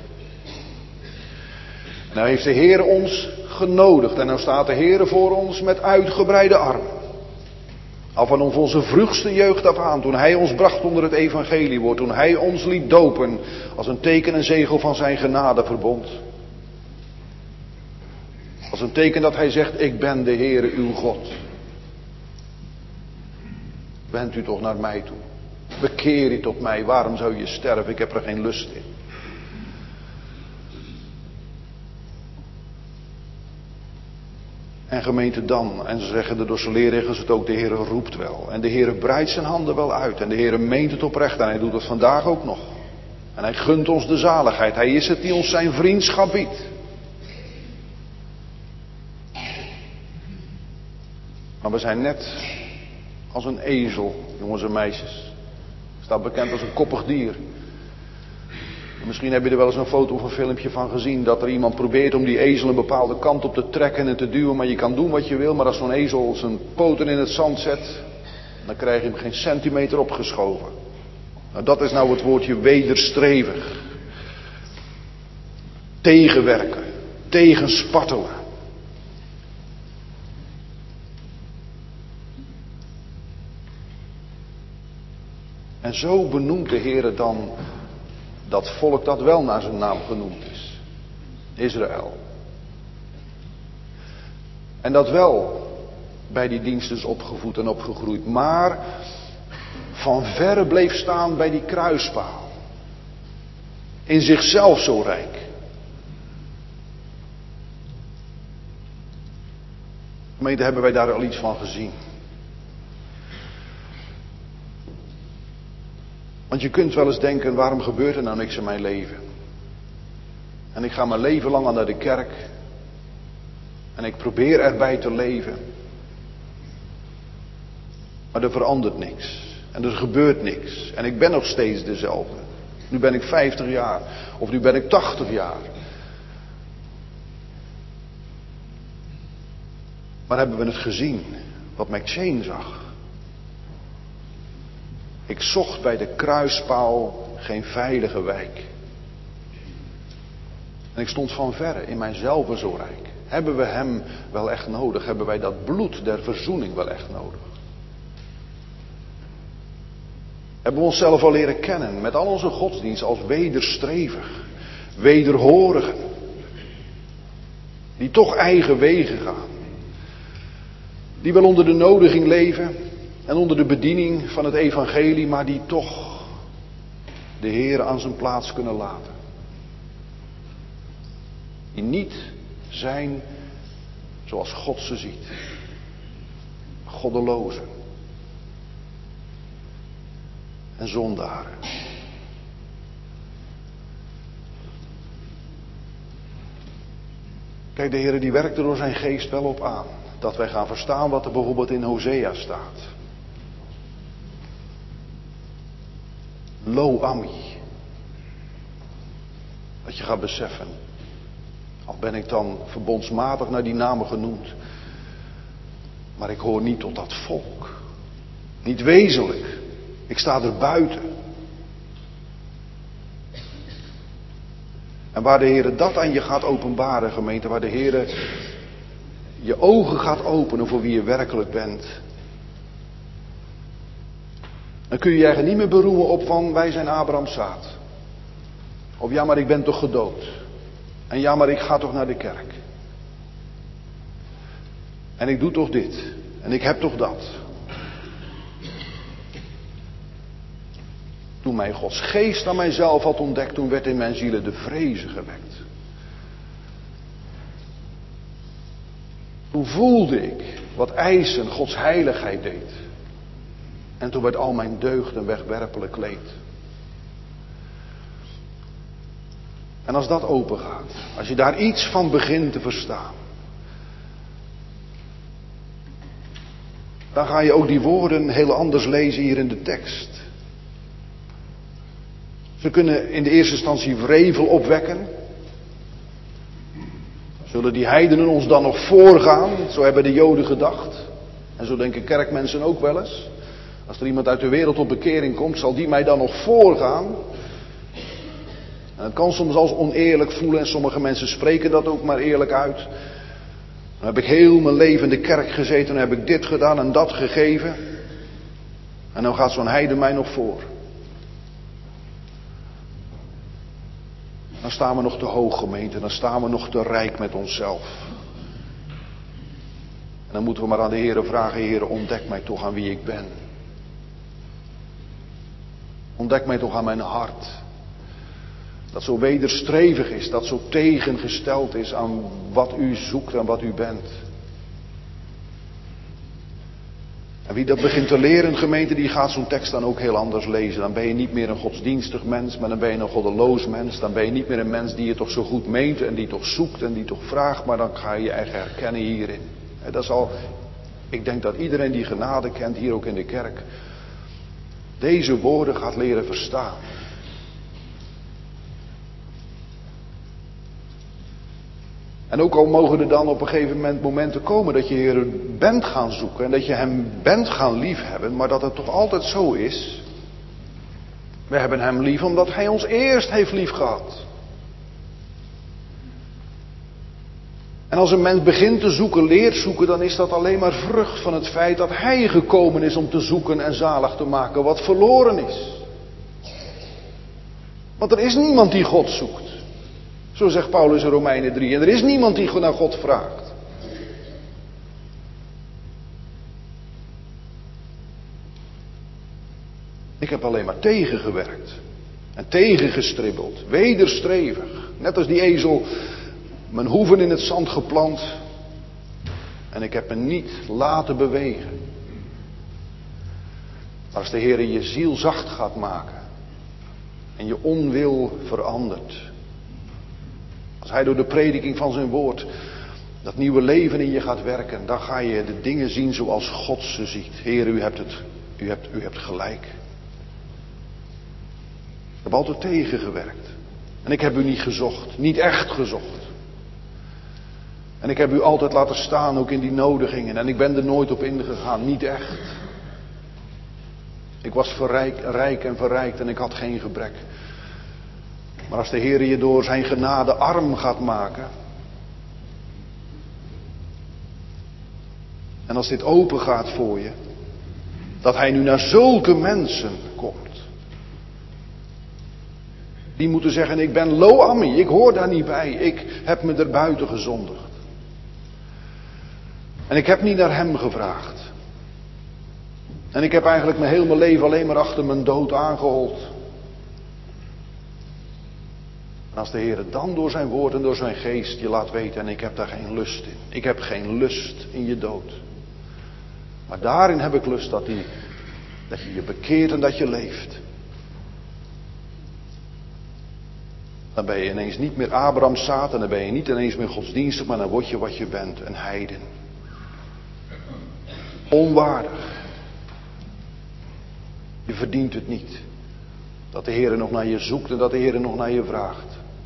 Nou heeft de Heer ons genodigd. En nou staat de Heer voor ons met uitgebreide armen. Al van onze vroegste jeugd af aan. Toen Hij ons bracht onder het evangeliewoord. Toen Hij ons liet dopen. Als een teken en zegel van zijn genadeverbond. Als een teken dat Hij zegt: ik ben de Heere uw God. Wend u toch naar mij toe. Bekeer u tot mij. Waarom zou je sterven? Ik heb er geen lust in. En gemeente dan, en ze zeggen de dosseleerregels het ook, de Heere roept wel. En de Heere breidt zijn handen wel uit. En de Heere meent het oprecht. En hij doet het vandaag ook nog. En hij gunt ons de zaligheid. Hij is het die ons zijn vriendschap biedt. Maar we zijn net als een ezel, jongens en meisjes. Staat bekend als een koppig dier. Misschien heb je er wel eens een foto of een filmpje van gezien, dat er iemand probeert om die ezel een bepaalde kant op te trekken en te duwen, maar je kan doen wat je wil, maar als zo'n ezel zijn poten in het zand zet, dan krijg je hem geen centimeter opgeschoven. Nou, dat is nou het woordje wederstrevig. Tegenwerken, tegenspartelen. En zo benoemt de Heere dan dat volk dat wel naar zijn naam genoemd is. Israël. En dat wel bij die dienst is opgevoed en opgegroeid. Maar van verre bleef staan bij die kruispaal. In zichzelf zo rijk. Gemeente, hebben wij daar al iets van gezien? Want je kunt wel eens denken, waarom gebeurt er nou niks in mijn leven? En ik ga mijn leven lang aan naar de kerk. En ik probeer erbij te leven. Maar er verandert niks. En er gebeurt niks. En ik ben nog steeds dezelfde. Nu ben ik 50 jaar. Of nu ben ik 80 jaar. Maar hebben we het gezien? Wat McCheyne zag. Ik zocht bij de kruispaal geen veilige wijk. En ik stond van verre in mijzelf zo rijk. Hebben we hem wel echt nodig? Hebben wij dat bloed der verzoening wel echt nodig? Hebben we onszelf al leren kennen met al onze godsdienst als wederstrevig, wederhorigen, die toch eigen wegen gaan, die wel onder de nodiging leven en onder de bediening van het evangelie, maar die toch de Heer aan zijn plaats kunnen laten. Die niet zijn zoals God ze ziet. Goddelozen. En zondaren. Kijk, de Heer die werkt er door zijn geest wel op aan. Dat wij gaan verstaan wat er bijvoorbeeld in Hosea staat. Lo Ami. Dat je gaat beseffen. Al ben ik dan verbondsmatig naar die namen genoemd. Maar ik hoor niet tot dat volk. Niet wezenlijk. Ik sta er buiten. En waar de Heer dat aan je gaat openbaren, gemeente. Waar de Heer je ogen gaat openen voor wie je werkelijk bent. Dan kun je je eigenlijk niet meer beroemen op van wij zijn Abrahams zaad. Of ja, maar ik ben toch gedood. En ja, maar ik ga toch naar de kerk. En ik doe toch dit. En ik heb toch dat. Toen mij Gods geest aan mijzelf had ontdekt, toen werd in mijn zielen de vrezen gewekt. Toen voelde ik wat eisen Gods heiligheid deed. En toen werd al mijn deugd een wegwerpelijk kleed. En als dat open gaat, als je daar iets van begint te verstaan, dan ga je ook die woorden heel anders lezen hier in de tekst. Ze kunnen in de eerste instantie wrevel opwekken. Zullen die heidenen ons dan nog voorgaan? Zo hebben de Joden gedacht. En zo denken kerkmensen ook wel eens. Als er iemand uit de wereld tot bekering komt, zal die mij dan nog voorgaan? En het kan soms als oneerlijk voelen en sommige mensen spreken dat ook maar eerlijk uit. Dan heb ik heel mijn leven in de kerk gezeten en heb ik dit gedaan en dat gegeven. En dan gaat zo'n heiden mij nog voor. Dan staan we nog te hoog, gemeente. Dan staan we nog te rijk met onszelf. En dan moeten we maar aan de Heer vragen: Heer, ontdek mij toch aan wie ik ben. Ontdek mij toch aan mijn hart. Dat zo wederstrevig is, dat zo tegengesteld is aan wat u zoekt en wat u bent. En wie dat begint te leren, gemeente, die gaat zo'n tekst dan ook heel anders lezen. Dan ben je niet meer een godsdienstig mens, maar dan ben je een goddeloos mens. Dan ben je niet meer een mens die je toch zo goed meent en die toch zoekt en die toch vraagt. Maar dan ga je je eigen herkennen hierin. En dat is al, ik denk dat iedereen die genade kent, hier ook in de kerk, deze woorden gaat leren verstaan. En ook al mogen er dan op een gegeven moment momenten komen dat je Heer bent gaan zoeken en dat je Hem bent gaan liefhebben, maar dat het toch altijd zo is. We hebben Hem lief omdat Hij ons eerst heeft lief gehad. En als een mens begint te zoeken, leert zoeken, dan is dat alleen maar vrucht van het feit dat Hij gekomen is om te zoeken en zalig te maken wat verloren is. Want er is niemand die God zoekt. Zo zegt Paulus in Romeinen 3. En er is niemand die naar God vraagt. Ik heb alleen maar tegengewerkt. En tegengestribbeld. Wederstrevig. Net als die ezel mijn hoeven in het zand geplant. En ik heb me niet laten bewegen. Maar als de Heer je ziel zacht gaat maken. En je onwil verandert. Als Hij door de prediking van zijn woord dat nieuwe leven in je gaat werken, dan ga je de dingen zien zoals God ze ziet. Heer, u hebt gelijk. Ik heb altijd tegengewerkt. En ik heb u niet gezocht, niet echt gezocht. En ik heb u altijd laten staan, ook in die nodigingen. En ik ben er nooit op ingegaan, niet echt. Ik was rijk en verrijkt en ik had geen gebrek. Maar als de Heer je door zijn genade arm gaat maken. En als dit open gaat voor je. Dat Hij nu naar zulke mensen komt. Die moeten zeggen, ik ben lo ammi, ik hoor daar niet bij. Ik heb me er buiten gezondigd. En ik heb niet naar Hem gevraagd. En ik heb eigenlijk mijn hele leven alleen maar achter mijn dood aangehold. En als de Heer het dan door zijn woord en door zijn geest je laat weten, en ik heb daar geen lust in. Ik heb geen lust in je dood. Maar daarin heb ik lust dat je je bekeert en dat je leeft. Dan ben je ineens niet meer Abrahams zaad en dan ben je niet ineens meer godsdienstig, maar dan word je wat je bent, een heiden. Onwaardig. Je verdient het niet. Dat de Heer nog naar je zoekt en dat de Heer nog naar je vraagt.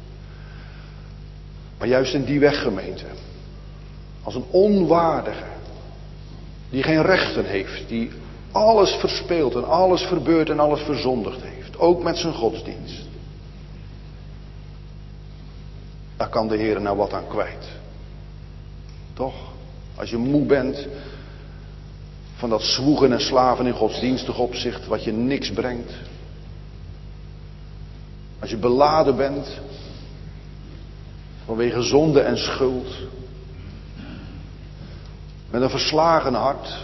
Maar juist in die weg, gemeente. Als een onwaardige. Die geen rechten heeft. Die alles verspeelt en alles verbeurt en alles verzondigd heeft. Ook met zijn godsdienst. Daar kan de Heer nou wat aan kwijt. Toch? Als je moe bent van dat zwoegen en slaven in godsdienstig opzicht, wat je niks brengt. Als je beladen bent vanwege zonde en schuld, met een verslagen hart,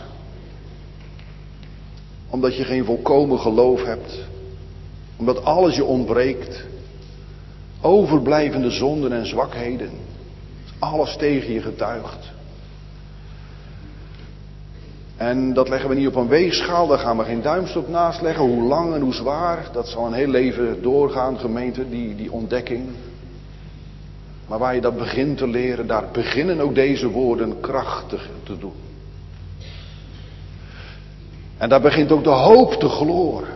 omdat je geen volkomen geloof hebt, omdat alles je ontbreekt, overblijvende zonden en zwakheden, alles tegen je getuigt. En dat leggen we niet op een weegschaal, daar gaan we geen duimstok naast leggen. Hoe lang en hoe zwaar, dat zal een heel leven doorgaan, gemeente, die ontdekking. Maar waar je dat begint te leren, daar beginnen ook deze woorden krachtig te doen. En daar begint ook de hoop te gloren.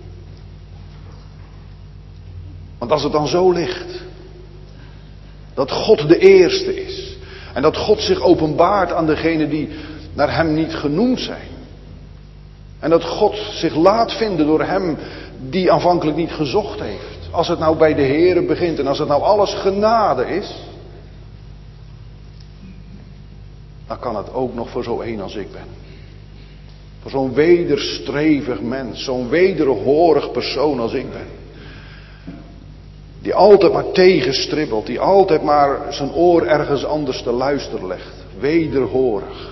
Want als het dan zo ligt, dat God de eerste is. En dat God zich openbaart aan degenen die naar Hem niet genoemd zijn. En dat God zich laat vinden door hem die aanvankelijk niet gezocht heeft. Als het nou bij de Heere begint en als het nou alles genade is. Dan kan het ook nog voor zo één als ik ben. Voor zo'n wederstrevig mens, zo'n wederhorig persoon als ik ben. Die altijd maar tegenstribbelt, die altijd maar zijn oor ergens anders te luisteren legt. Wederhorig.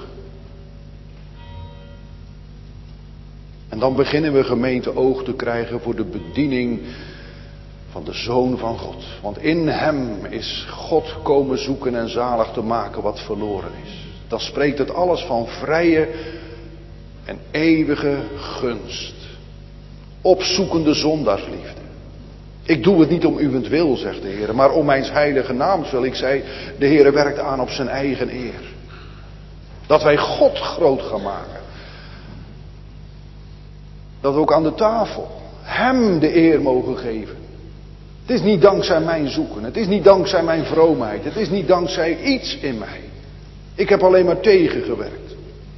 En dan beginnen we gemeente oog te krijgen voor de bediening van de Zoon van God. Want in hem is God komen zoeken en zalig te maken wat verloren is. Dan spreekt het alles van vrije en eeuwige gunst. Opzoekende zondaarsliefde. Ik doe het niet om uwentwil, zegt de Heer, maar om mijn heilige naams wil. Ik zei, de Heer werkt aan op zijn eigen eer. Dat wij God groot gaan maken. Dat we ook aan de tafel Hem de eer mogen geven. Het is niet dankzij mijn zoeken. Het is niet dankzij mijn vroomheid. Het is niet dankzij iets in mij. Ik heb alleen maar tegengewerkt.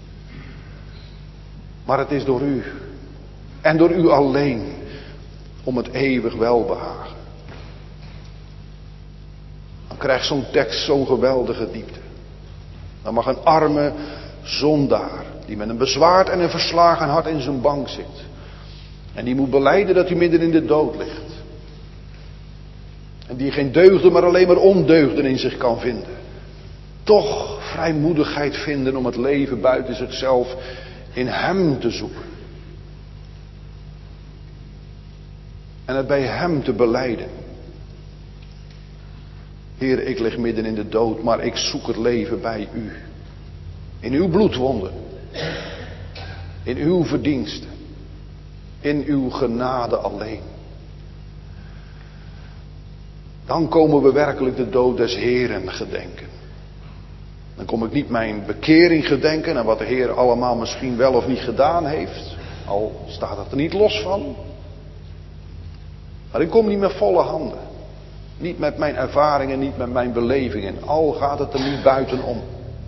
Maar het is door u. En door u alleen. Om het eeuwig welbehagen. Dan krijgt zo'n tekst zo'n geweldige diepte. Dan mag een arme zondaar, die met een bezwaard en een verslagen hart in zijn bank zit. En die moet belijden dat hij midden in de dood ligt. En die geen deugden, maar alleen maar ondeugden in zich kan vinden. Toch vrijmoedigheid vinden om het leven buiten zichzelf in Hem te zoeken. En het bij Hem te belijden. Heer, ik lig midden in de dood, maar ik zoek het leven bij U. In Uw bloedwonden. In Uw verdiensten. In Uw genade alleen. Dan komen we werkelijk de dood des Heeren gedenken. Dan kom ik niet mijn bekering gedenken en wat de Heer allemaal misschien wel of niet gedaan heeft. Al staat het er niet los van. Maar ik kom niet met volle handen. Niet met mijn ervaringen, niet met mijn belevingen. Al gaat het er niet buitenom.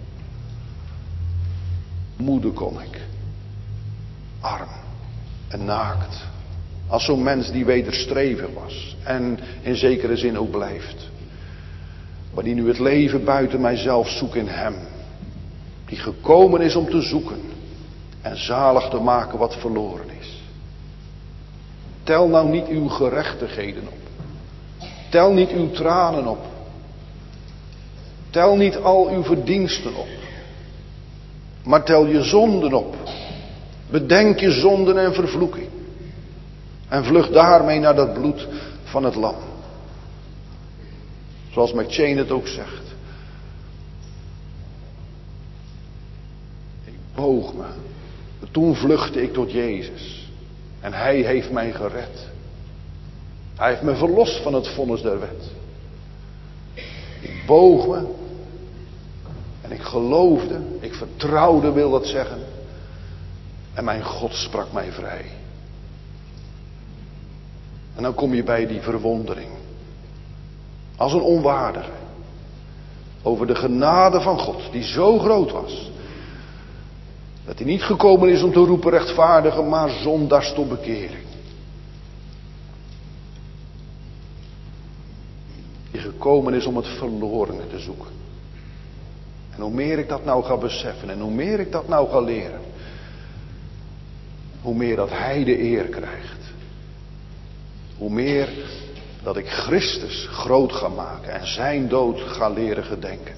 Moede kom ik. Arm en naakt. Als zo'n mens die wederstrevig was. En in zekere zin ook blijft. Maar die nu het leven buiten mijzelf zoekt in Hem. Die gekomen is om te zoeken. En zalig te maken wat verloren is. Tel nou niet uw gerechtigheden op. Tel niet uw tranen op. Tel niet al uw verdiensten op. Maar tel je zonden op. Bedenk je zonden en vervloeking. En vlucht daarmee naar dat bloed van het lam. Zoals McChain het ook zegt. Ik boog me. Toen vluchtte ik tot Jezus. En Hij heeft mij gered. Hij heeft me verlost van het vonnis der wet. Ik boog me. En ik geloofde. Ik vertrouwde, wil dat zeggen. En mijn God sprak mij vrij. En dan kom je bij die verwondering. Als een onwaardige. Over de genade van God. Die zo groot was. Dat hij niet gekomen is om te roepen rechtvaardigen. Maar zondaars tot bekering. Die gekomen is om het verlorene te zoeken. En hoe meer ik dat nou ga beseffen. En hoe meer ik dat nou ga leren. Hoe meer dat Hij de eer krijgt. Hoe meer dat ik Christus groot ga maken en zijn dood ga leren gedenken.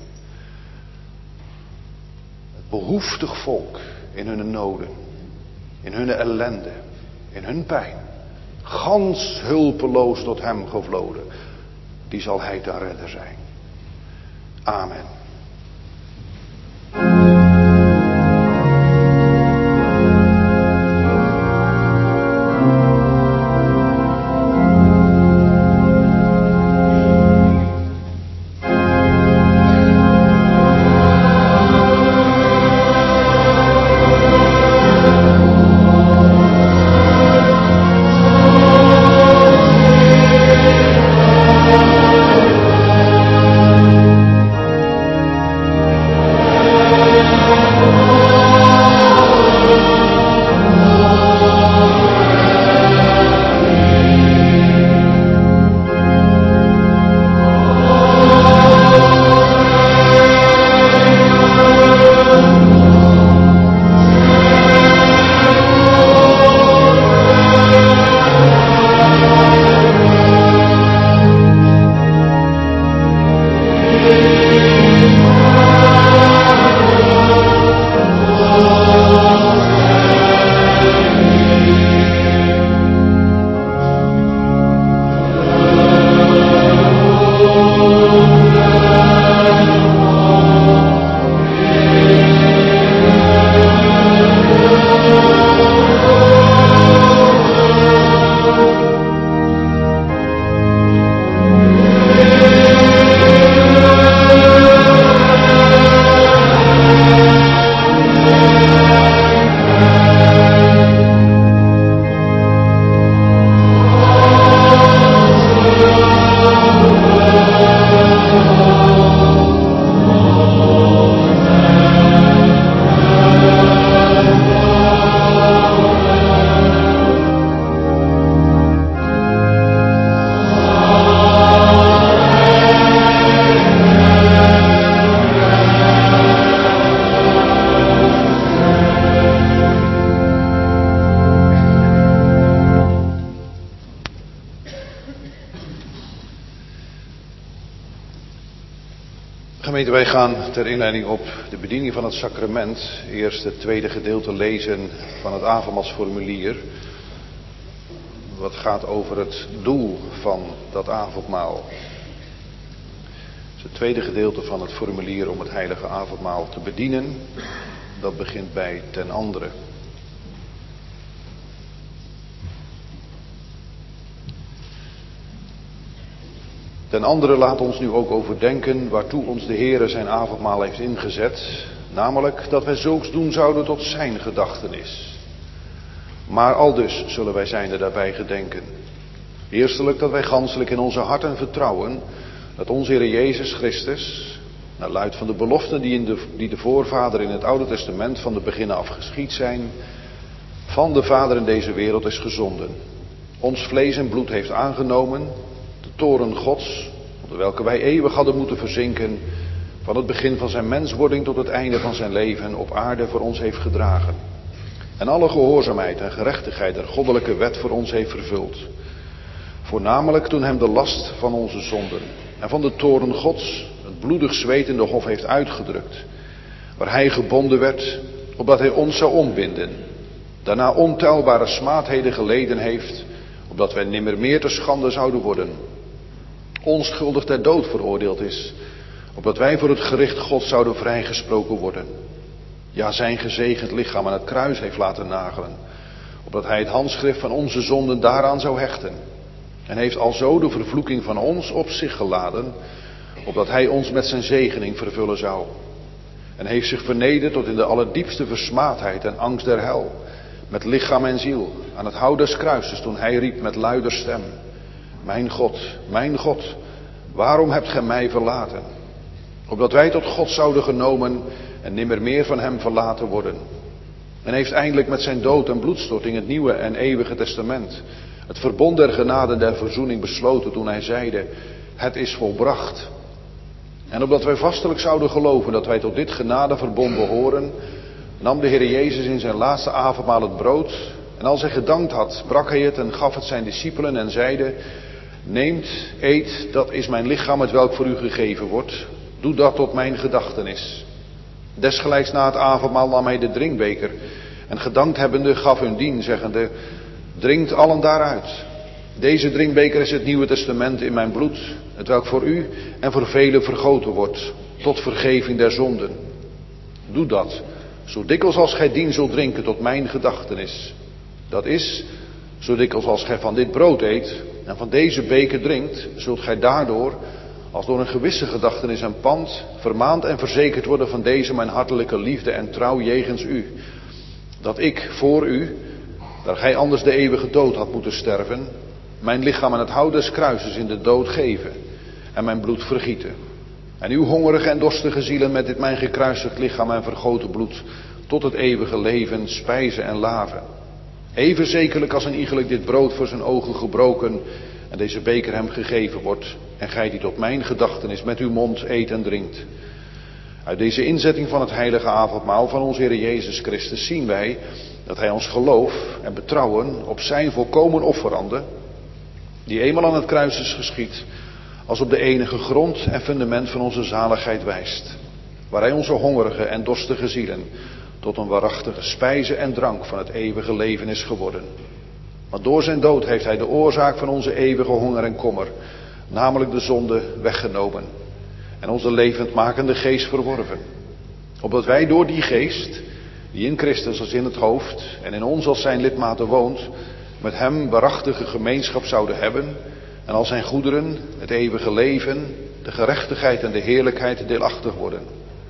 Het behoeftig volk in hun noden, in hun ellende, in hun pijn. Gans hulpeloos tot Hem gevloden, die zal Hij ten redder zijn. Amen. Gemeente, wij gaan ter inleiding op de bediening van het sacrament eerst het tweede gedeelte lezen van het avondmaalsformulier. Wat gaat over het doel van dat avondmaal. Het tweede gedeelte van het formulier om het heilige avondmaal te bedienen, dat begint bij ten andere. Ten andere laat ons nu ook overdenken waartoe ons de Heere zijn avondmaal heeft ingezet. Namelijk dat wij zulks doen zouden tot zijn gedachtenis. Maar aldus zullen wij zijnde daarbij gedenken. Eerstelijk dat wij ganselijk in onze harten vertrouwen dat onze Heer Jezus Christus, naar luid van de beloften die de voorvader in het Oude Testament van de beginnen af geschied zijn, van de Vader in deze wereld is gezonden. Ons vlees en bloed heeft aangenomen, de toren Gods, onder welke wij eeuwig hadden moeten verzinken, van het begin van zijn menswording tot het einde van zijn leven op aarde voor ons heeft gedragen. En alle gehoorzaamheid en gerechtigheid der goddelijke wet voor ons heeft vervuld. Voornamelijk toen hem de last van onze zonden en van de toren Gods, het bloedig zweet in de hof heeft uitgedrukt, waar hij gebonden werd, opdat hij ons zou ontbinden. Daarna ontelbare smaadheden geleden heeft, opdat wij nimmer meer te schande zouden worden. Onschuldig ter dood veroordeeld is, opdat wij voor het gericht Gods zouden vrijgesproken worden. Ja, zijn gezegend lichaam aan het kruis heeft laten nagelen, opdat hij het handschrift van onze zonden daaraan zou hechten. En heeft alzo de vervloeking van ons op zich geladen, opdat hij ons met zijn zegening vervullen zou. En heeft zich vernederd tot in de allerdiepste versmaadheid en angst der hel, met lichaam en ziel, aan het hout des kruises, toen hij riep met luider stem: mijn God, waarom hebt gij mij verlaten? Opdat wij tot God zouden genomen en nimmer meer van hem verlaten worden. En heeft eindelijk met zijn dood en bloedstorting het nieuwe en eeuwige testament, het verbond der genade en der verzoening besloten, toen hij zeide: het is volbracht. En opdat wij vastelijk zouden geloven dat wij tot dit genadeverbond behoren, nam de Heer Jezus in zijn laatste avondmaal het brood, en als hij gedankt had, brak hij het en gaf het zijn discipelen en zeide: neemt, eet, dat is mijn lichaam, het welk voor u gegeven wordt. Doe dat tot mijn gedachtenis. Desgelijks na het avondmaal nam hij de drinkbeker en gedankt hebbende gaf hun dien, zeggende: drinkt allen daaruit. Deze drinkbeker is het Nieuwe Testament in mijn bloed, het welk voor u en voor velen vergoten wordt, tot vergeving der zonden. Doe dat, zo dikwijls als gij dien zult drinken tot mijn gedachtenis. Dat is, zo dikwijls als gij van dit brood eet en van deze beker drinkt, zult gij daardoor, als door een gewisse gedachtenis en pand, vermaand en verzekerd worden van deze mijn hartelijke liefde en trouw jegens u. Dat ik voor u, daar gij anders de eeuwige dood had moeten sterven, mijn lichaam aan het hout des kruises in de dood geven en mijn bloed vergieten. En uw hongerige en dorstige zielen met dit mijn gekruisigd lichaam en vergoten bloed tot het eeuwige leven spijzen en laven. Even zekerlijk als een iegelijk dit brood voor zijn ogen gebroken en deze beker hem gegeven wordt, en gij die tot mijn gedachtenis met uw mond eet en drinkt. Uit deze inzetting van het heilige avondmaal van onze Heer Jezus Christus zien wij dat hij ons geloof en betrouwen op zijn volkomen offerande, die eenmaal aan het kruis is geschied, als op de enige grond en fundament van onze zaligheid wijst, waar hij onze hongerige en dorstige zielen tot een waarachtige spijze en drank van het eeuwige leven is geworden. Want door zijn dood heeft hij de oorzaak van onze eeuwige honger en kommer, namelijk de zonde, weggenomen en onze levendmakende geest verworven. Opdat wij door die geest, die in Christus als in het hoofd en in ons als zijn lidmaten woont, met hem waarachtige gemeenschap zouden hebben en al zijn goederen, het eeuwige leven, de gerechtigheid en de heerlijkheid deelachtig worden.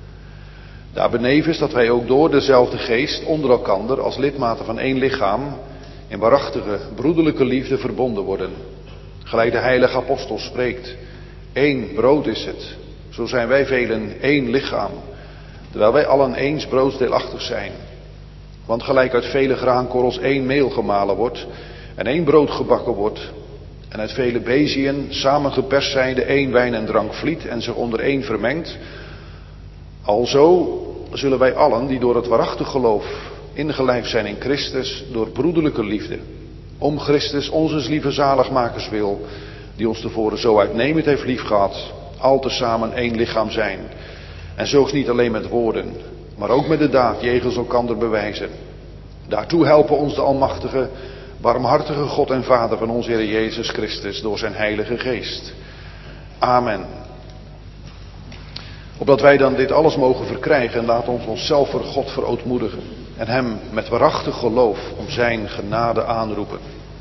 Daarbenevens dat wij ook door dezelfde geest onder elkander als lidmaten van één lichaam in waarachtige broederlijke liefde verbonden worden. Gelijk de heilige apostel spreekt: één brood is het, zo zijn wij velen één lichaam, terwijl wij allen eens broods deelachtig zijn. Want gelijk uit vele graankorrels één meel gemalen wordt en één brood gebakken wordt, en uit vele beziën samengeperst zijnde één wijn en drank vliet en zich onder één vermengt, alzo zullen wij allen die door het waarachtig geloof ingelijfd zijn in Christus, door broederlijke liefde, om Christus onze lieve zaligmakers wil, die ons tevoren zo uitnemend heeft liefgehad, al tezamen één lichaam zijn. En zulks niet alleen met woorden, maar ook met de daad jegens elkander bewijzen. Daartoe helpen ons de almachtige, barmhartige God en Vader van onze Heer Jezus Christus door zijn Heilige Geest. Amen. Opdat wij dan dit alles mogen verkrijgen, laat ons onszelf voor God verootmoedigen en hem met waarachtig geloof om zijn genade aanroepen.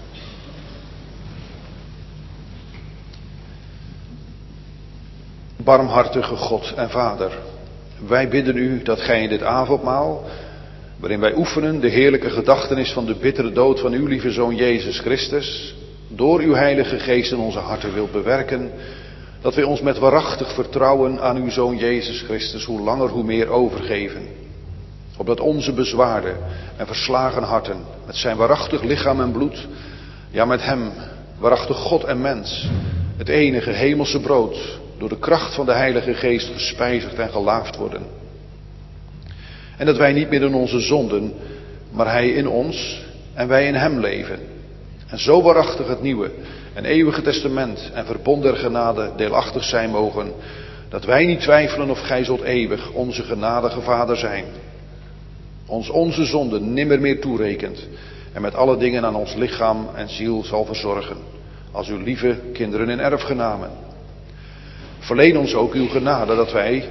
Barmhartige God en Vader, wij bidden u dat gij in dit avondmaal, waarin wij oefenen de heerlijke gedachtenis van de bittere dood van uw lieve Zoon Jezus Christus, door uw Heilige Geest in onze harten wilt bewerken, dat wij ons met waarachtig vertrouwen aan uw Zoon Jezus Christus hoe langer hoe meer overgeven. Opdat onze bezwaarde en verslagen harten met zijn waarachtig lichaam en bloed, ja met hem, waarachtig God en mens, het enige hemelse brood, door de kracht van de Heilige Geest gespijzigd en gelaafd worden. En dat wij niet meer in onze zonden, maar hij in ons en wij in hem leven. En zo waarachtig het nieuwe en eeuwige testament en verbond der genade deelachtig zijn mogen, dat wij niet twijfelen of gij zult eeuwig onze genadige Vader zijn. Ons onze zonden nimmer meer toerekent en met alle dingen aan ons lichaam en ziel zal verzorgen, als uw lieve kinderen in erfgenamen. Verleen ons ook uw genade dat wij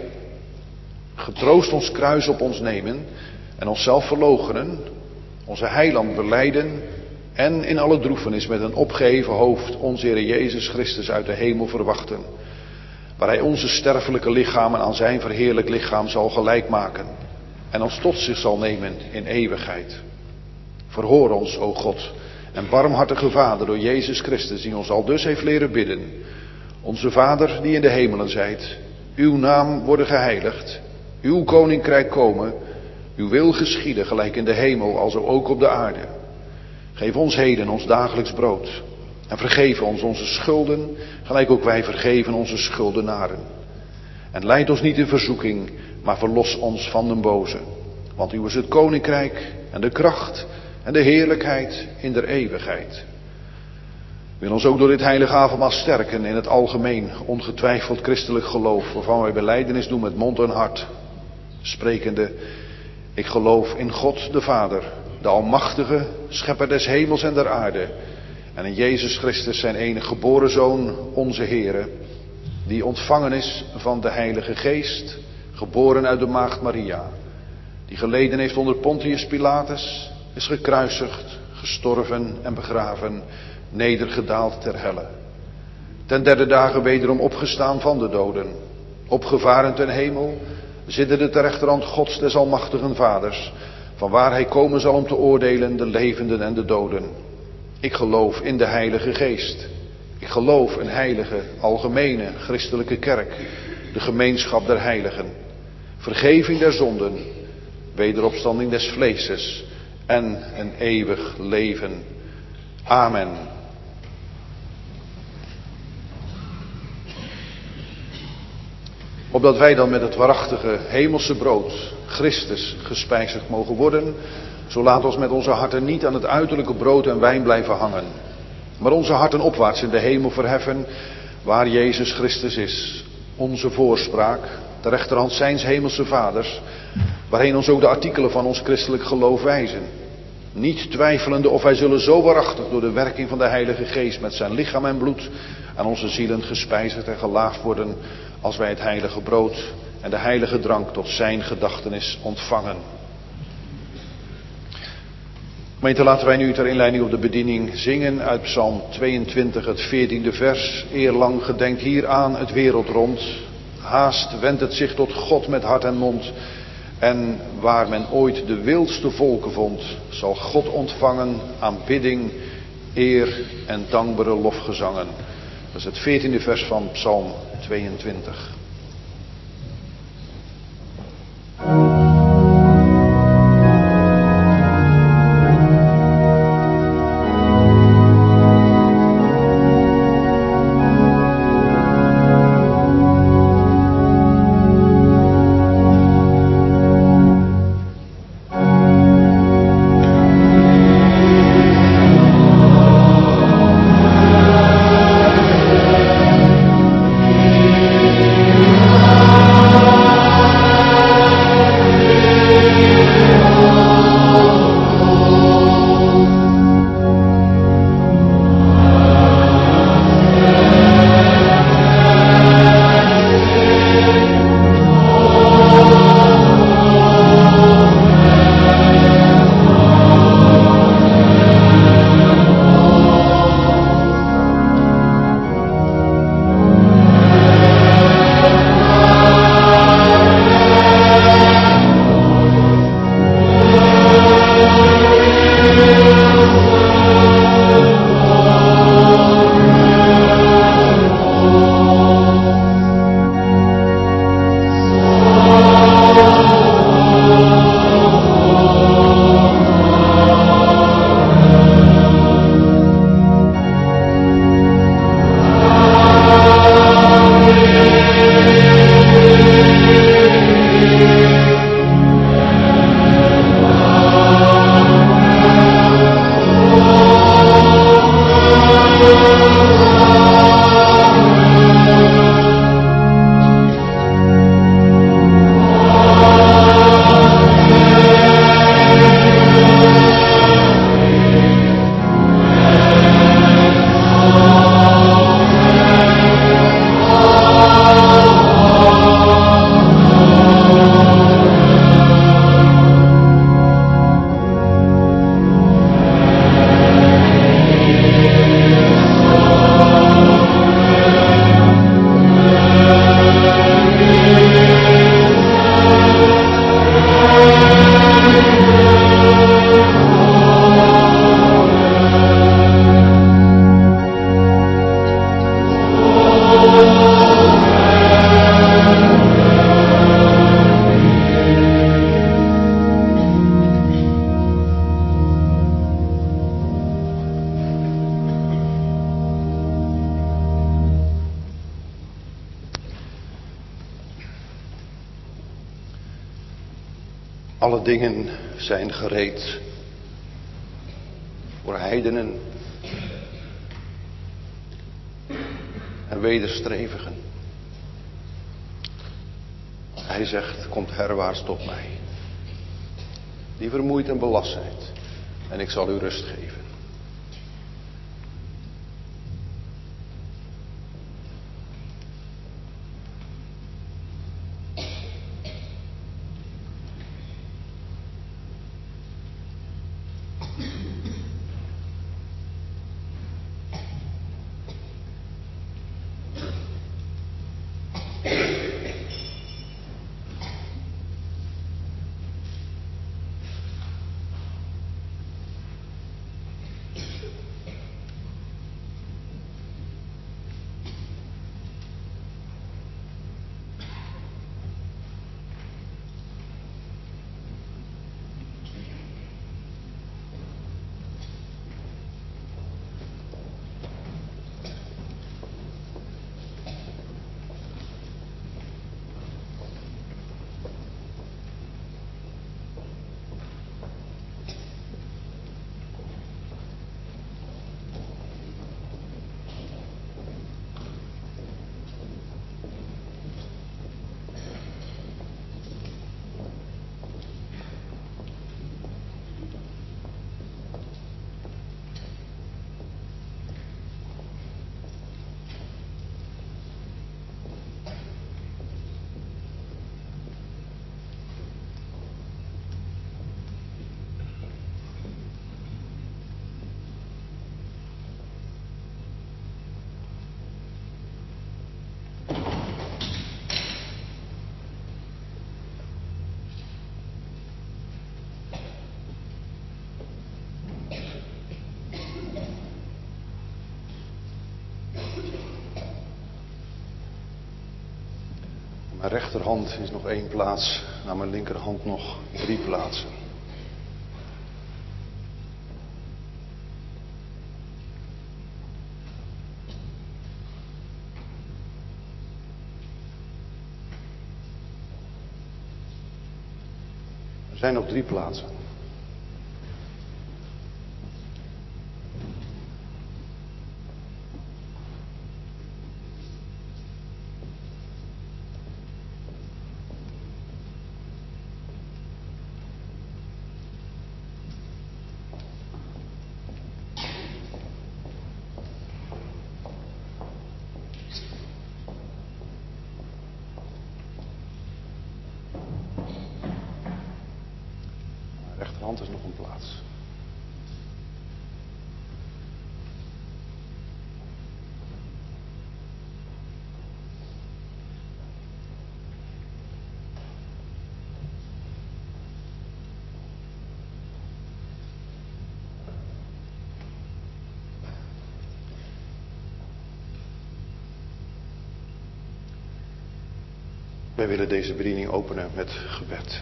getroost ons kruis op ons nemen en onszelf verloochenen, onze heiland belijden en in alle droefenis met een opgeheven hoofd onze Heer Jezus Christus uit de hemel verwachten, waar hij onze sterfelijke lichamen aan zijn verheerlijk lichaam zal gelijk maken en ons tot zich zal nemen in eeuwigheid. Verhoor ons, o God en barmhartige Vader, door Jezus Christus, die ons al dus heeft leren bidden. Onze Vader die in de hemelen zijt, uw naam worden geheiligd, uw koninkrijk komen, uw wil geschieden gelijk in de hemel alzo ook op de aarde. Geef ons heden ons dagelijks brood en vergeef ons onze schulden, gelijk ook wij vergeven onze schuldenaren. En leid ons niet in verzoeking, maar verlos ons van den boze. Want uw is het koninkrijk en de kracht en de heerlijkheid in der eeuwigheid. Wil ons ook door dit heilige avondmaal sterken in het algemeen ongetwijfeld christelijk geloof, waarvan wij belijdenis doen met mond en hart, sprekende: ik geloof in God de Vader, de almachtige, schepper des hemels en der aarde, en in Jezus Christus zijn enige geboren Zoon, onze Heere, die ontvangen is van de Heilige Geest, geboren uit de maagd Maria, die geleden heeft onder Pontius Pilatus, is gekruisigd, gestorven en begraven, nedergedaald ter helle. Ten derde dagen wederom opgestaan van de doden, opgevaren ten hemel, zittende ter rechterhand Gods des almachtigen Vaders, vanwaar hij komen zal om te oordelen de levenden en de doden. Ik geloof in de Heilige Geest. Ik geloof een heilige, algemene, christelijke kerk, de gemeenschap der heiligen, vergeving der zonden, wederopstanding des vleeses en een eeuwig leven. Amen. Opdat wij dan met het waarachtige hemelse brood, Christus, gespijzigd mogen worden, zo laat ons met onze harten niet aan het uiterlijke brood en wijn blijven hangen, maar onze harten opwaarts in de hemel verheffen, waar Jezus Christus is, onze voorspraak, de rechterhand zijns hemelse Vaders, waarheen ons ook de artikelen van ons christelijk geloof wijzen. Niet twijfelende of wij zullen zo waarachtig door de werking van de Heilige Geest met zijn lichaam en bloed aan onze zielen gespijzigd en gelaafd worden, als wij het heilige brood en de heilige drank tot zijn gedachtenis ontvangen. Gemeente, laten wij nu ter inleiding op de bediening zingen uit Psalm 22, het 14e vers. Eerlang gedenkt hieraan het wereld rond. Haast wendt het zich tot God met hart en mond. En waar men ooit de wildste volken vond, zal God ontvangen aanbidding, eer en dankbare lofgezangen. Dat is het 14e vers van Psalm 22. Alle dingen zijn gereed voor heidenen en wederstrevigen. Hij zegt, komt herwaarts tot mij, die vermoeid en belast zijt, en ik zal u rust geven. Mijn rechterhand is nog 1 plaats, aan mijn linkerhand nog 3 plaatsen. Er zijn nog 3 plaatsen. Rechterhand is nog 1 plaats. Wij willen deze bediening openen met gebed.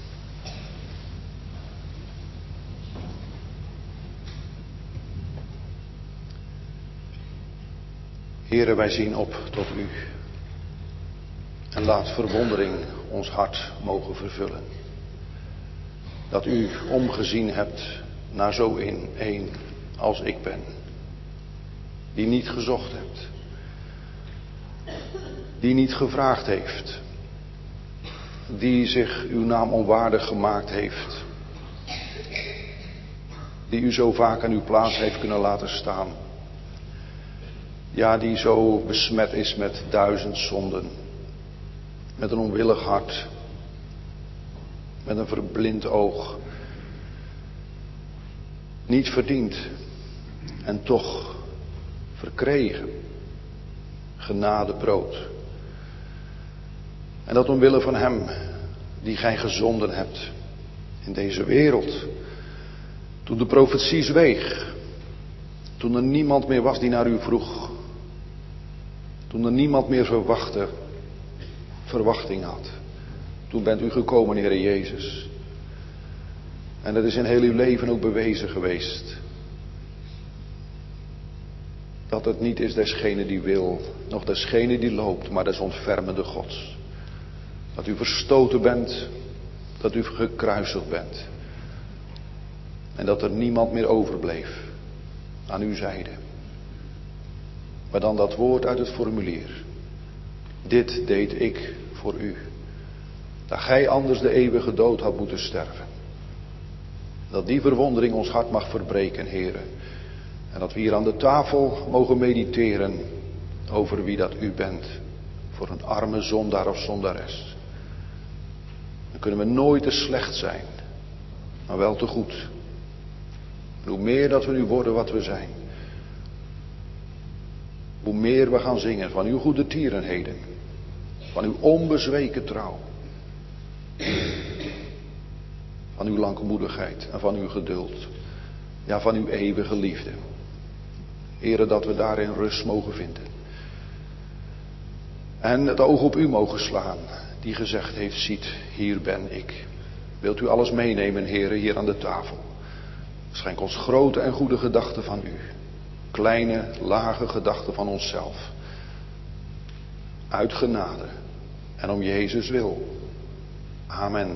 Heere, wij zien op tot u. En laat verwondering ons hart mogen vervullen. Dat u omgezien hebt naar zo een als ik ben. Die niet gezocht hebt. Die niet gevraagd heeft. Die zich uw naam onwaardig gemaakt heeft. Die u zo vaak aan uw plaats heeft kunnen laten staan. Ja, die zo besmet is met 1000 zonden. Met een onwillig hart. Met een verblind oog. Niet verdiend. En toch verkregen. Genadebrood. En dat omwille van hem die gij gezonden hebt in deze wereld. Toen de profetie zweeg. Toen er niemand meer was die naar u vroeg. Toen er niemand meer verwachting had. Toen bent u gekomen, Heere Jezus. En dat is in heel uw leven ook bewezen geweest. Dat het niet is desgene die wil, noch desgene die loopt, maar des ontfermende Gods. Dat u verstoten bent dat u gekruisigd bent. En dat er niemand meer overbleef aan uw zijde. Maar dan dat woord uit het formulier. Dit deed ik voor u. Dat gij anders de eeuwige dood had moeten sterven. Dat die verwondering ons hart mag verbreken, heren. En dat we hier aan de tafel mogen mediteren over wie dat u bent. Voor een arme zondaar of zondares. Dan kunnen we nooit te slecht zijn. Maar wel te goed. En hoe meer dat we nu worden wat we zijn. Hoe meer we gaan zingen van uw goede tierenheden. Van uw onbezweken trouw. Van uw langmoedigheid en van uw geduld. Ja, van uw eeuwige liefde. Heren, dat we daarin rust mogen vinden. En het oog op u mogen slaan, die gezegd heeft, ziet, hier ben ik. Wilt u alles meenemen, heren, hier aan de tafel. Schenk ons grote en goede gedachten van u. Kleine, lage gedachten van onszelf. Uit genade en om Jezus wil. Amen.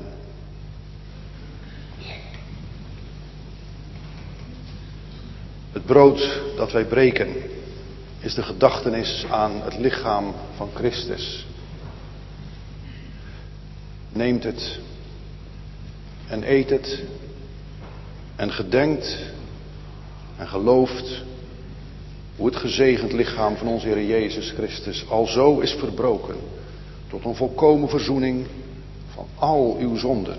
Het brood dat wij breken is de gedachtenis aan het lichaam van Christus. Neemt het en eet het en gedenkt en gelooft hoe het gezegend lichaam van onze Heer Jezus Christus alzo is verbroken tot een volkomen verzoening van al uw zonden.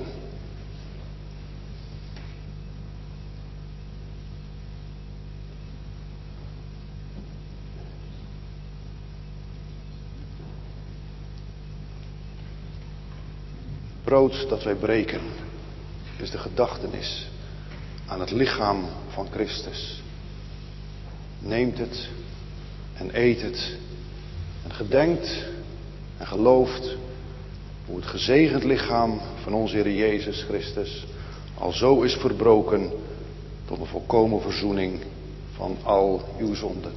Brood dat wij breken is de gedachtenis aan het lichaam van Christus. Neemt het en eet het en gedenkt en gelooft hoe het gezegend lichaam van onze Heer Jezus Christus alzo is verbroken tot een volkomen verzoening van al uw zonden.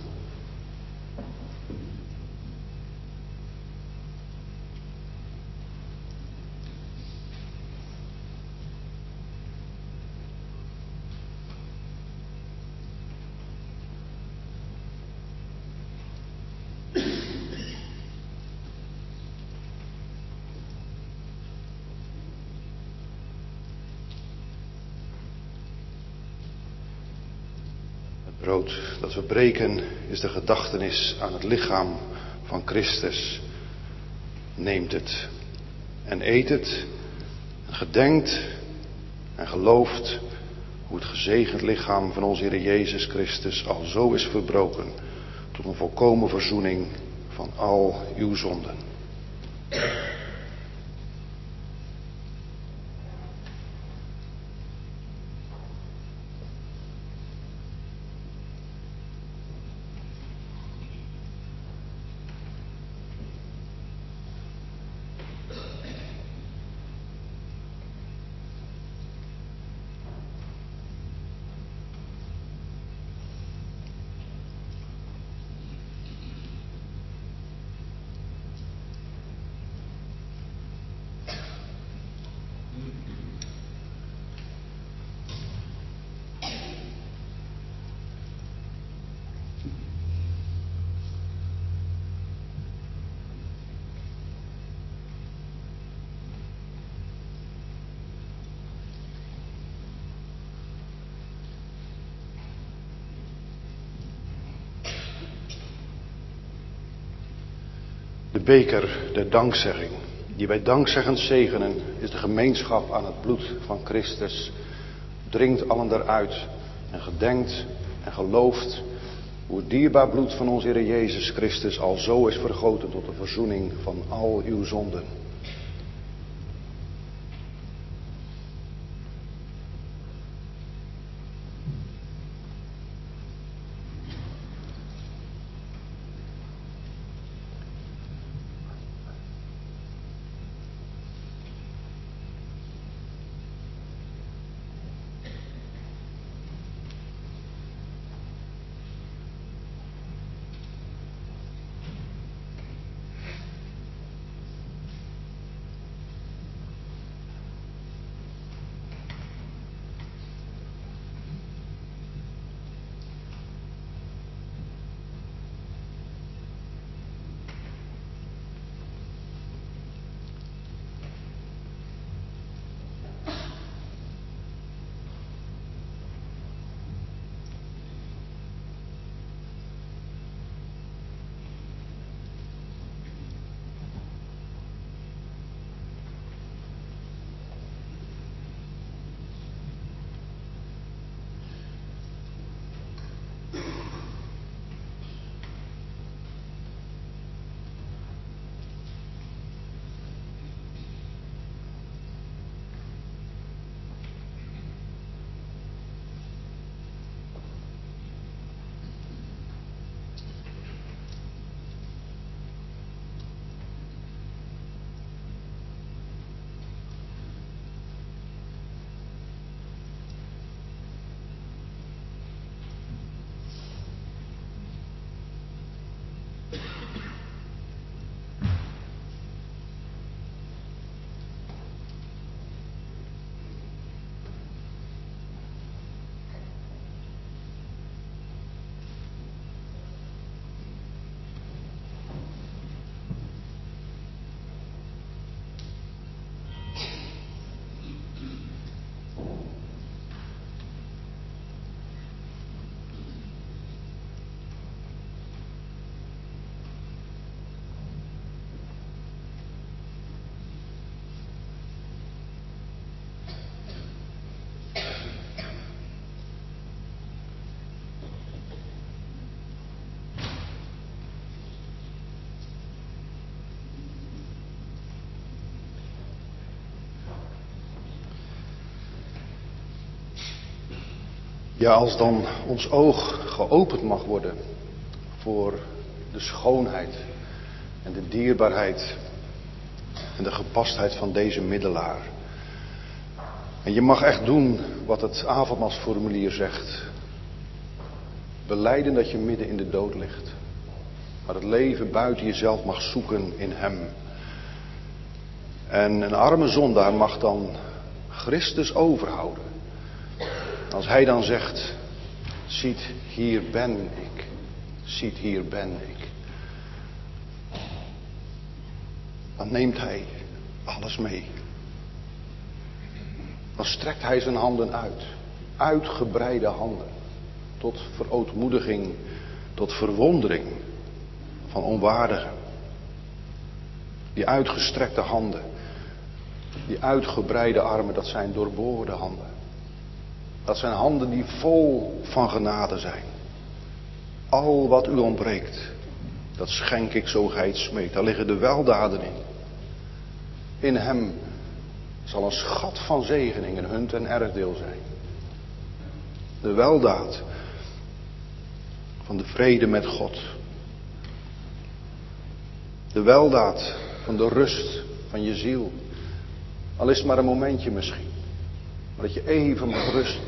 Het brood dat we breken is de gedachtenis aan het lichaam van Christus. Neemt het en eet het en gedenkt en gelooft hoe het gezegend lichaam van onze Heer Jezus Christus alzo is verbroken tot een volkomen verzoening van al uw zonden. De beker der dankzegging, die wij dankzeggend zegenen, is de gemeenschap aan het bloed van Christus. Dringt allen daaruit en gedenkt en gelooft hoe het dierbaar bloed van onze Heer Jezus Christus alzo is vergoten tot de verzoening van al uw zonden. Ja, als dan ons oog geopend mag worden voor de schoonheid en de dierbaarheid en de gepastheid van deze middelaar. En je mag echt doen wat het avondmaalsformulier zegt. Belijden dat je midden in de dood ligt. Maar het leven buiten jezelf mag zoeken in hem. En een arme zondaar mag dan Christus overhouden. Als hij dan zegt, ziet hier ben ik. Ziet hier ben ik. Dan neemt hij alles mee. Dan strekt hij zijn handen uit. Uitgebreide handen. Tot verootmoediging, tot verwondering van onwaardigen. Die uitgestrekte handen, die uitgebreide armen, dat zijn doorboorde handen. Dat zijn handen die vol van genade zijn. Al wat u ontbreekt, dat schenk ik zo gij het smeekt. Daar liggen de weldaden in. In hem zal een schat van zegeningen hun ten erfdeel zijn. De weldaad van de vrede met God. De weldaad van de rust van je ziel. Al is het maar een momentje misschien. Maar dat je even mag rusten.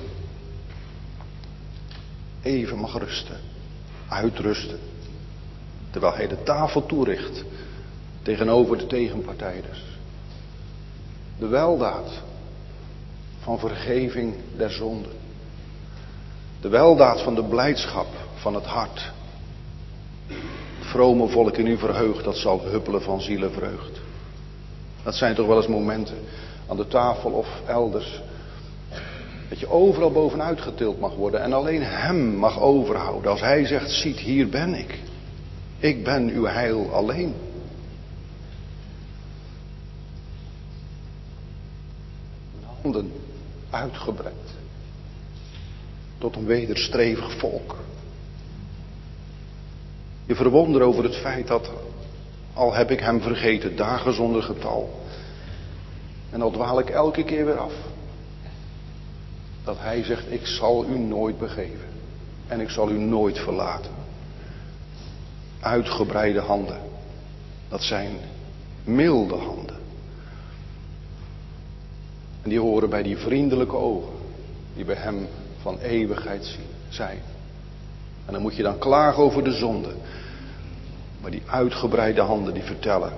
Even mag rusten. Uitrusten. Terwijl hij de tafel toericht tegenover de tegenpartijders. De weldaad van vergeving der zonden. De weldaad van de blijdschap van het hart. Het vrome volk in u verheugt, dat zal huppelen van zielenvreugd. Dat zijn toch wel eens momenten aan de tafel of elders. Dat je overal bovenuit getild mag worden en alleen hem mag overhouden. Als hij zegt, ziet hier ben ik. Ik ben uw heil alleen. Mijn handen uitgebreid. Tot een wederstrevig volk. Je verwondert over het feit dat, al heb ik hem vergeten, dagen zonder getal. En al dwaal ik elke keer weer af. Dat hij zegt, ik zal u nooit begeven. En ik zal u nooit verlaten. Uitgebreide handen. Dat zijn milde handen. En die horen bij die vriendelijke ogen. Die bij hem van eeuwigheid zijn. En dan moet je dan klagen over de zonde. Maar die uitgebreide handen die vertellen.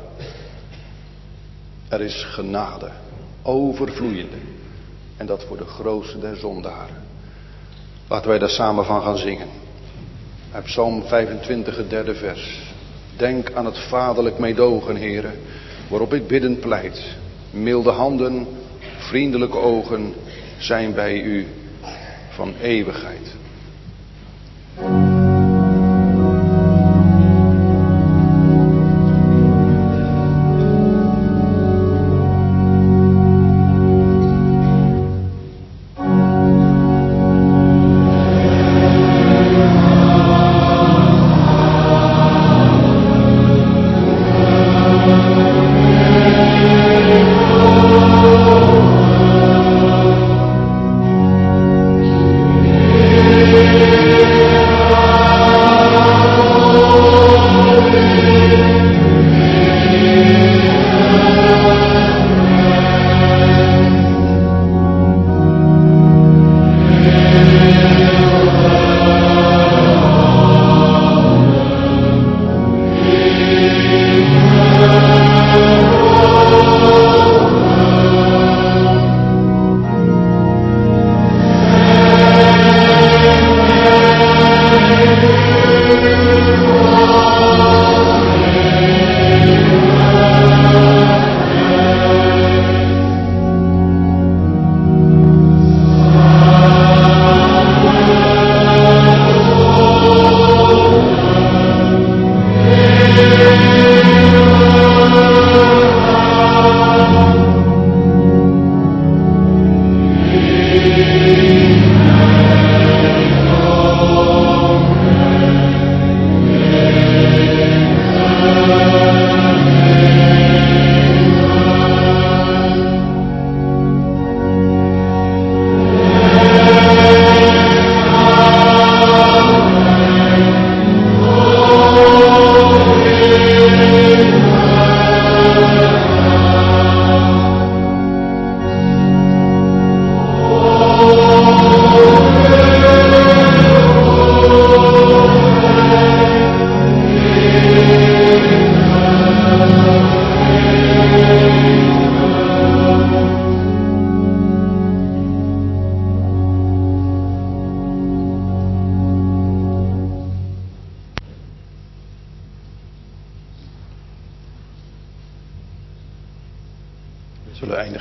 Er is genade. Overvloeiende. En dat voor de grootste der zondaren. Laten wij daar samen van gaan zingen. Uit Psalm 25, het derde vers. Denk aan het vaderlijk meedogen, Heere, waarop ik biddend pleit. Milde handen, vriendelijke ogen zijn bij u van eeuwigheid.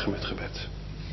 eindigen met gebed.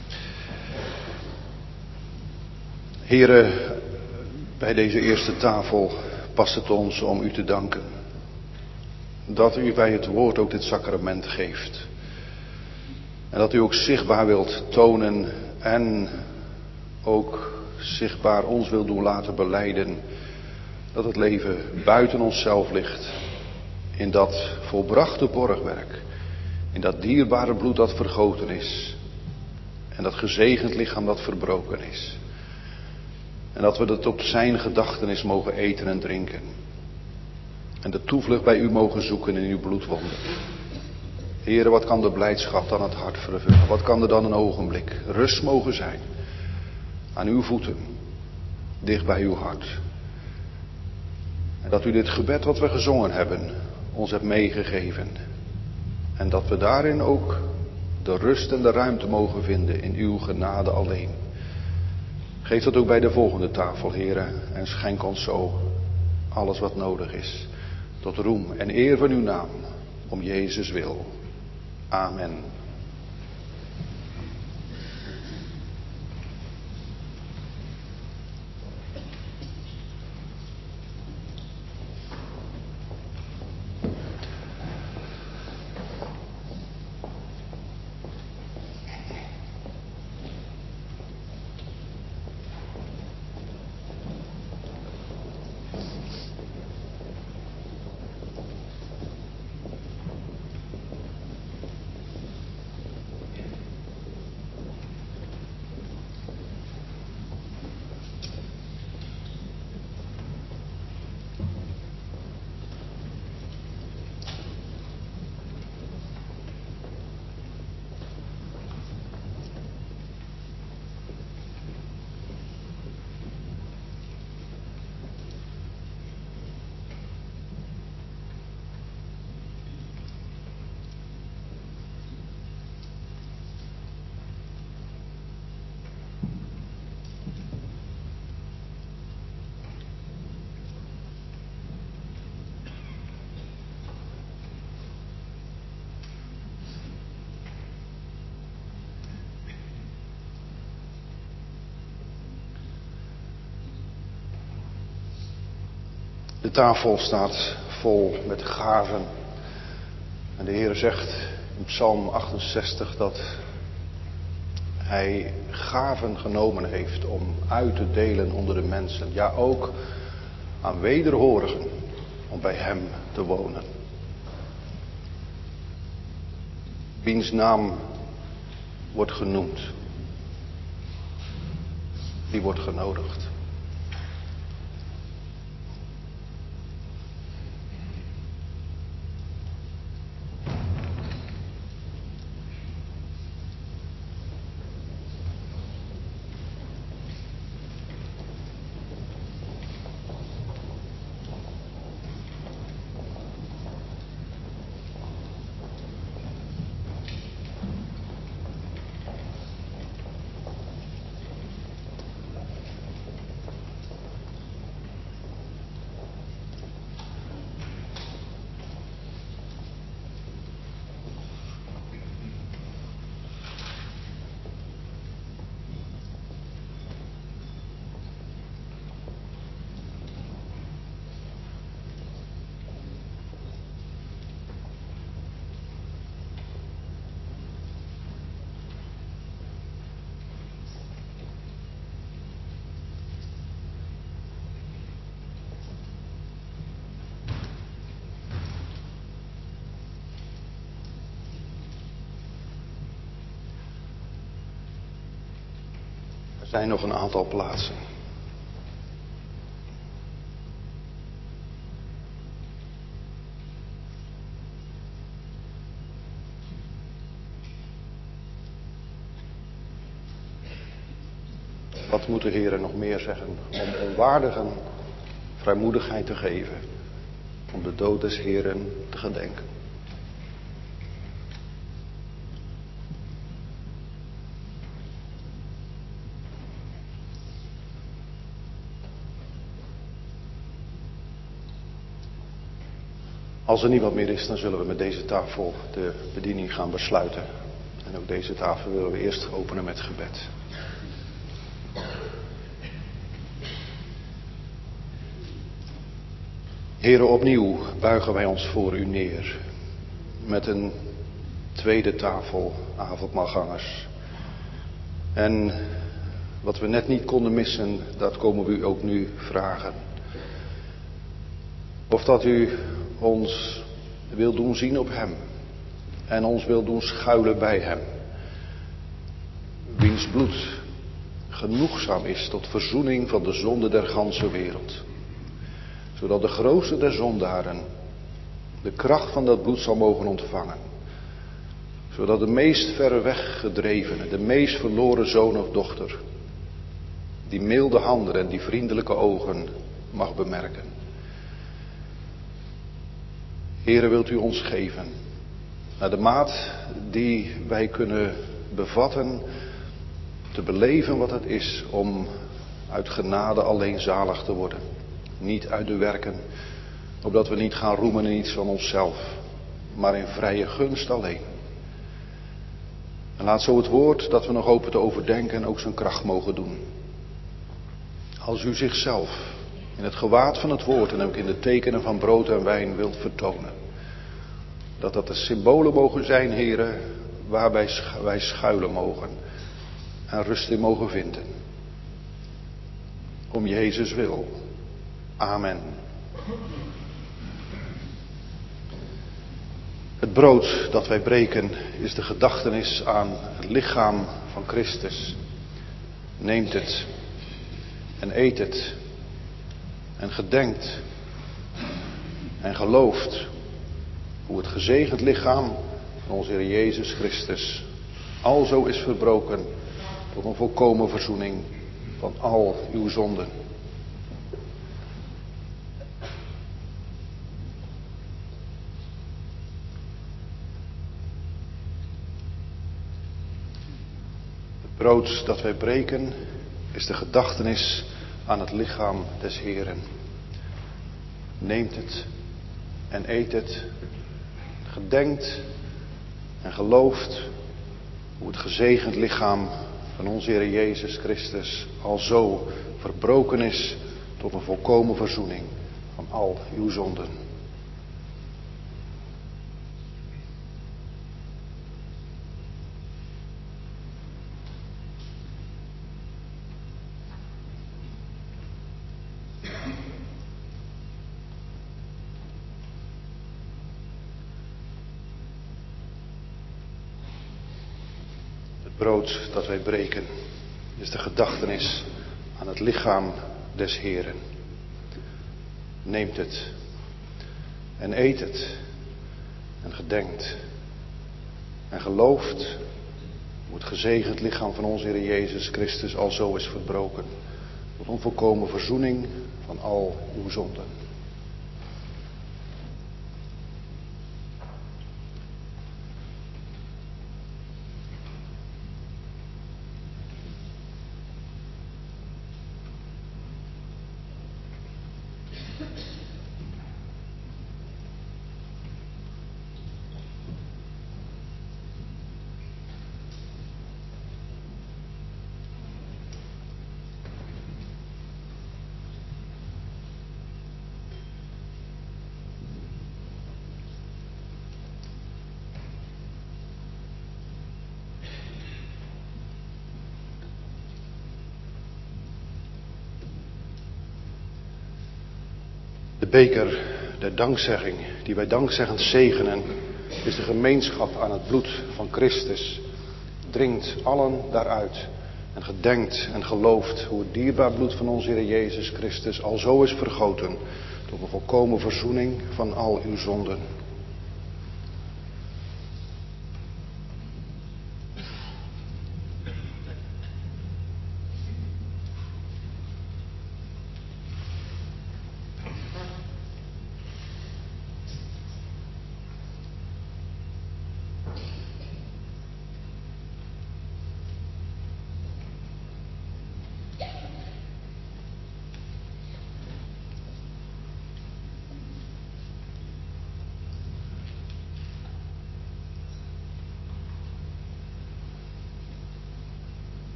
Heren, bij deze eerste tafel past het ons om u te danken. Dat u bij het woord ook dit sacrament geeft. En dat u ook zichtbaar wilt tonen en ook zichtbaar ons wil doen laten belijden dat het leven buiten onszelf ligt. In dat volbrachte borgwerk. In dat dierbare bloed dat vergoten is. En dat gezegend lichaam dat verbroken is. En dat we dat op zijn gedachtenis mogen eten en drinken. En de toevlucht bij u mogen zoeken in uw bloedwonden. Heren, wat kan de blijdschap dan het hart vervullen? Wat kan er dan een ogenblik rust mogen zijn? Aan uw voeten. Dicht bij uw hart. En dat u dit gebed wat we gezongen hebben ons hebt meegegeven. En dat we daarin ook de rust en de ruimte mogen vinden in uw genade alleen. Geef dat ook bij de volgende tafel, heren, en schenk ons zo alles wat nodig is. Tot roem en eer van uw naam, om Jezus wil. Amen. De tafel staat vol met gaven. En de Heer zegt in Psalm 68 dat Hij gaven genomen heeft om uit te delen onder de mensen. Ja, ook aan wederhorigen om bij Hem te wonen. Wiens naam wordt genoemd, die wordt genodigd. Er zijn nog een aantal plaatsen. Wat moet de Heer nog meer zeggen om onwaardigen vrijmoedigheid te geven, om de dood des Heeren te gedenken? Als er niemand meer is, dan zullen we met deze tafel de bediening gaan besluiten. En ook deze tafel willen we eerst openen met gebed. Here, opnieuw buigen wij ons voor u neer. Met een tweede tafel avondmaalgangers. En wat we net niet konden missen, dat komen we u ook nu vragen. Of dat u ons wil doen zien op hem. En ons wil doen schuilen bij hem. Wiens bloed genoegzaam is tot verzoening van de zonde der ganse wereld. Zodat de grootste der zondaren de kracht van dat bloed zal mogen ontvangen. Zodat de meest verre weg gedrevene, de meest verloren zoon of dochter, die milde handen en die vriendelijke ogen mag bemerken. Heere, wilt u ons geven, naar de maat die wij kunnen bevatten, te beleven wat het is om uit genade alleen zalig te worden. Niet uit de werken, opdat we niet gaan roemen in iets van onszelf, maar in vrije gunst alleen. En laat zo het woord dat we nog hopen te overdenken ook zijn kracht mogen doen. Als u zichzelf in het gewaad van het woord en ook in de tekenen van brood en wijn wilt vertonen. Dat de symbolen mogen zijn, heren, waarbij wij schuilen mogen en rust in mogen vinden. Om Jezus wil. Amen. Het brood dat wij breken is de gedachtenis aan het lichaam van Christus. Neemt het en eet het en gedenkt en gelooft hoe het gezegend lichaam van onze Heer Jezus Christus alzo is verbroken tot een volkomen verzoening van al uw zonden. Het brood dat wij breken is de gedachtenis aan het lichaam des Heeren. Neemt het en eet het, gedenkt en gelooft hoe het gezegend lichaam van onze Heer Jezus Christus alzo verbroken is tot een volkomen verzoening van al uw zonden. Het brood dat wij breken is de gedachtenis aan het lichaam des Heeren. Neemt het en eet het en gedenkt en gelooft hoe het gezegend lichaam van onze Heer Jezus Christus alzo is verbroken tot onvolkomen verzoening van al uw zonden. De beker der dankzegging, die wij dankzeggend zegenen, is de gemeenschap aan het bloed van Christus. Drinkt allen daaruit en gedenkt en gelooft hoe het dierbaar bloed van onze Heer Jezus Christus alzo is vergoten tot een volkomen verzoening van al uw zonden.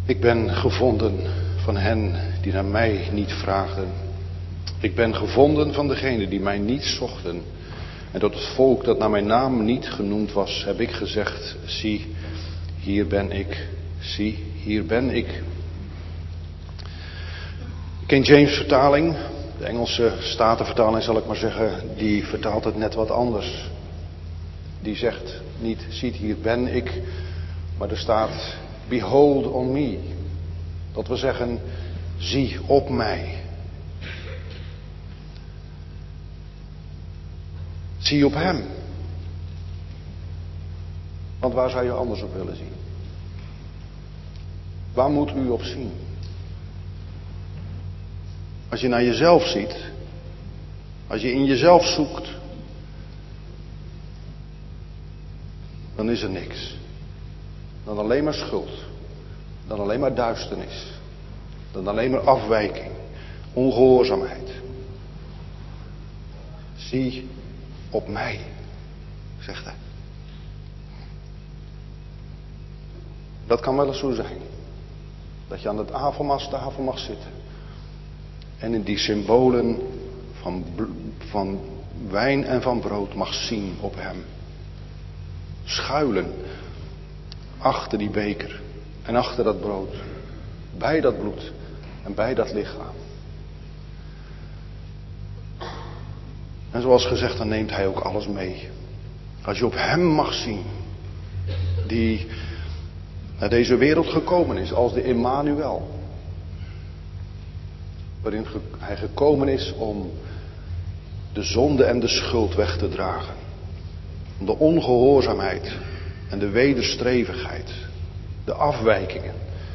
Ik ben gevonden van hen die naar mij niet vraagden. Ik ben gevonden van degenen die mij niet zochten. En tot het volk dat naar mijn naam niet genoemd was, heb ik gezegd, zie, hier ben ik. Zie, hier ben ik. King James vertaling, de Engelse Statenvertaling zal ik maar zeggen, die vertaalt het net wat anders. Die zegt niet, ziet, hier ben ik, maar er staat, behold on me. Dat wil zeggen, zie op mij. Zie op hem. Want waar zou je anders op willen zien? Waar moet u op zien? Als je naar jezelf ziet, als je in jezelf zoekt, dan is er niks. Dan alleen maar schuld. Dan alleen maar duisternis. Dan alleen maar afwijking. Ongehoorzaamheid. Zie op mij, zegt hij. Dat kan wel eens zo zijn. Dat je aan het avondmaalstafel mag zitten. En in die symbolen van wijn en van brood mag zien op hem. Schuilen achter die beker en achter dat brood. Bij dat bloed en bij dat lichaam. En zoals gezegd, dan neemt hij ook alles mee. Als je op hem mag zien, die naar deze wereld gekomen is als de Immanuel. Waarin hij gekomen is om de zonde en de schuld weg te dragen. Om de ongehoorzaamheid en de wederstrevigheid. De afwijkingen.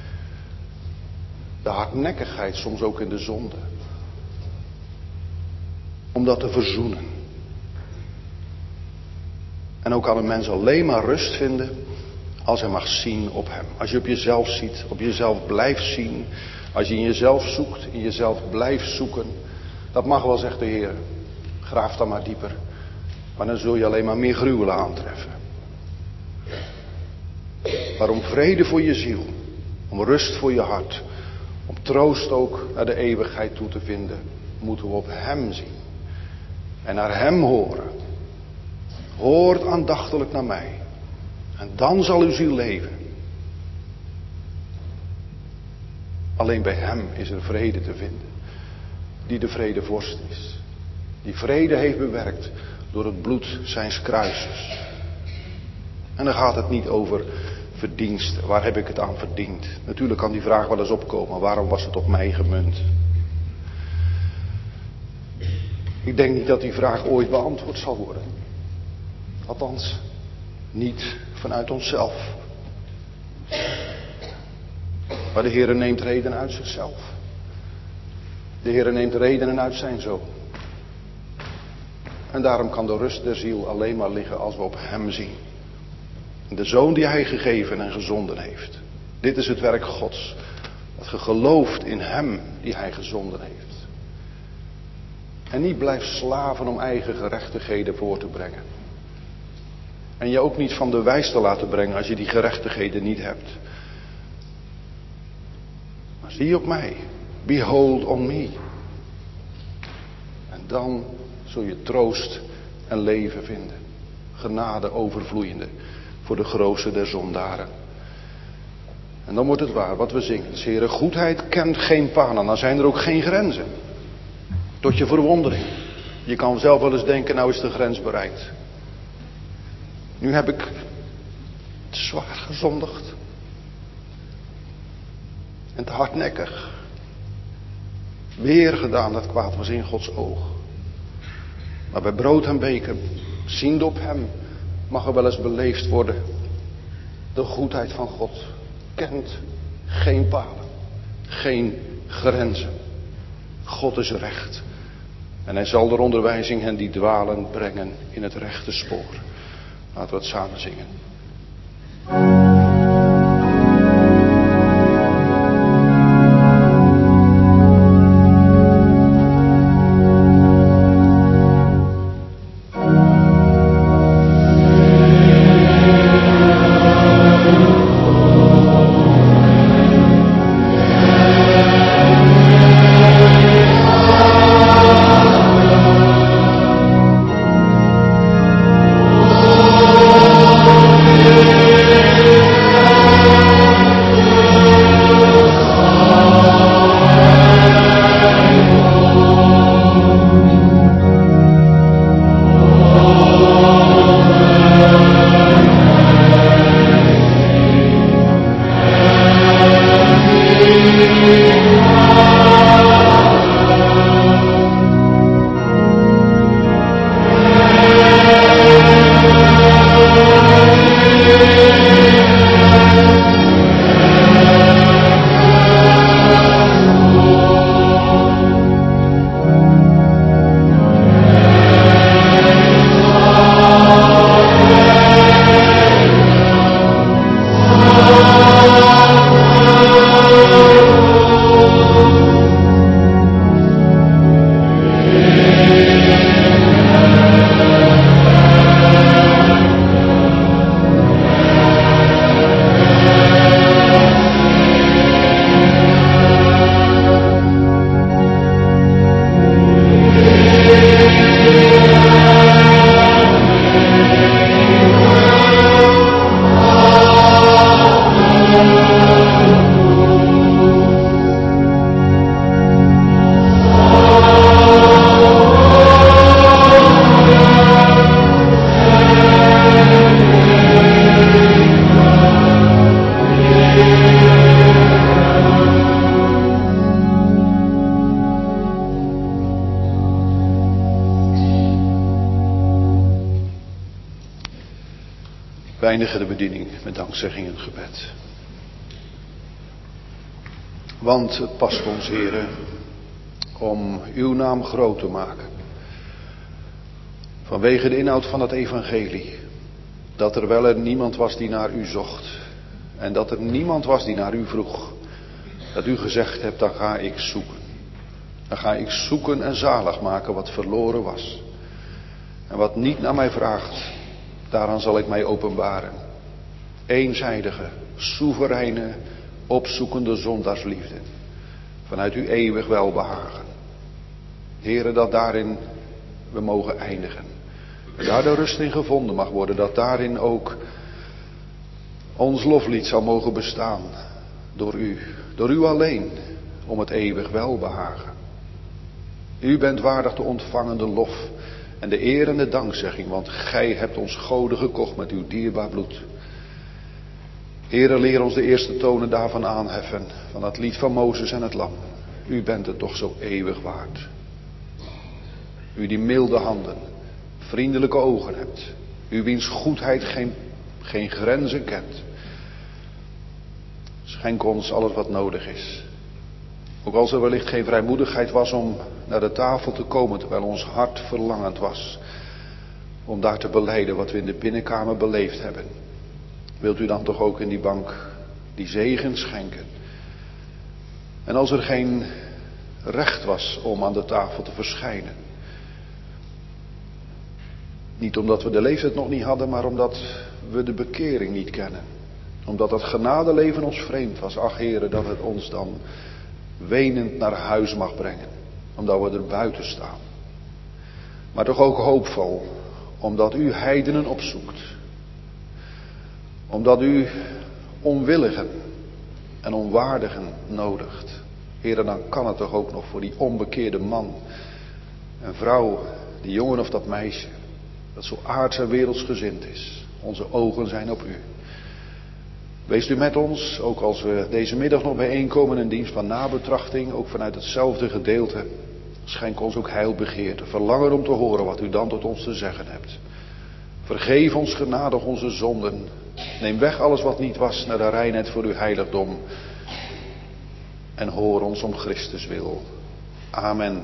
De hardnekkigheid soms ook in de zonde. Om dat te verzoenen. En ook kan een mens alleen maar rust vinden als hij mag zien op hem. Als je op jezelf ziet, op jezelf blijft zien. Als je in jezelf zoekt, in jezelf blijft zoeken. Dat mag wel, zegt de Heer. Graaf dan maar dieper. Maar dan zul je alleen maar meer gruwelen aantreffen. Maar om vrede voor je ziel. Om rust voor je hart. Om troost ook naar de eeuwigheid toe te vinden. Moeten we op hem zien. En naar hem horen. Hoort aandachtelijk naar mij. En dan zal uw ziel leven. Alleen bij hem is er vrede te vinden. Die de vredevorst is. Die vrede heeft bewerkt door het bloed zijns kruises. En dan gaat het niet over verdiensten. Waar heb ik het aan verdiend? Natuurlijk kan die vraag wel eens opkomen. Waarom was het op mij gemunt? Ik denk niet dat die vraag ooit beantwoord zal worden. Althans, niet vanuit onszelf. Maar de Heere neemt redenen uit zichzelf. De Heere neemt redenen uit zijn Zoon. En daarom kan de rust der ziel alleen maar liggen als we op hem zien. De Zoon die hij gegeven en gezonden heeft. Dit is het werk Gods. Dat je gelooft in hem die hij gezonden heeft. En niet blijft slaven om eigen gerechtigheden voor te brengen. En je ook niet van de wijs te laten brengen als je die gerechtigheden niet hebt. Maar zie op mij. Behold on me. En dan zul je troost en leven vinden. Genade overvloeiende voor de grootste der zondaren. En dan wordt het waar wat we zingen. Heere, goedheid kent geen palen. Dan zijn er ook geen grenzen. Tot je verwondering. Je kan zelf wel eens denken, nou is de grens bereikt. Nu heb ik te zwaar gezondigd. En te hardnekkig. Weer gedaan dat kwaad was in Gods oog. Maar bij brood en beker, ziende op hem, mag er wel eens beleefd worden. De goedheid van God kent geen palen, geen grenzen. God is recht. En hij zal door onderwijzing hen die dwalen brengen in het rechte spoor. Laten we het samen zingen. eindigen de bediening met dankzegging en gebed. Want het past ons, Heere, om uw naam groot te maken. Vanwege de inhoud van het evangelie. Dat er wel niemand was die naar u zocht. En dat er niemand was die naar u vroeg. Dat u gezegd hebt, dan ga ik zoeken. Dan ga ik zoeken en zalig maken wat verloren was. En wat niet naar mij vraagt, daaraan zal ik mij openbaren. Eenzijdige, soevereine, opzoekende zondaarsliefde. Vanuit uw eeuwig welbehagen. Heere, dat daarin we mogen eindigen. En daar de rust in gevonden mag worden. Dat daarin ook ons loflied zal mogen bestaan. Door u. Door u alleen. Om het eeuwig welbehagen. U bent waardig te ontvangen de lof. En de eer en de dankzegging. Want gij hebt ons goden gekocht met uw dierbaar bloed. Heere, leer ons de eerste tonen daarvan aanheffen. Van het lied van Mozes en het lam. U bent het toch zo eeuwig waard. U die milde handen, vriendelijke ogen hebt. U wiens goedheid geen grenzen kent. Schenk ons alles wat nodig is. Ook als er wellicht geen vrijmoedigheid was om naar de tafel te komen terwijl ons hart verlangend was. Om daar te belijden wat we in de binnenkamer beleefd hebben. Wilt u dan toch ook in die bank die zegen schenken. En als er geen recht was om aan de tafel te verschijnen. Niet omdat we de leeftijd nog niet hadden, maar omdat we de bekering niet kennen. Omdat dat genadeleven ons vreemd was. Ach Heere, dat het ons dan wenend naar huis mag brengen. Omdat we er buiten staan. Maar toch ook hoopvol. Omdat u heidenen opzoekt. Omdat u onwilligen en onwaardigen nodigt. Heere, dan kan het toch ook nog voor die onbekeerde man en vrouw, die jongen of dat meisje, dat zo aards en wereldsgezind is. Onze ogen zijn op u. Wees u met ons, ook als we deze middag nog bijeenkomen in dienst van nabetrachting, ook vanuit hetzelfde gedeelte. Schenk ons ook heilbegeerte, verlangen om te horen wat u dan tot ons te zeggen hebt. Vergeef ons genadig onze zonden. Neem weg alles wat niet was naar de reinheid voor uw heiligdom. En hoor ons om Christus wil. Amen.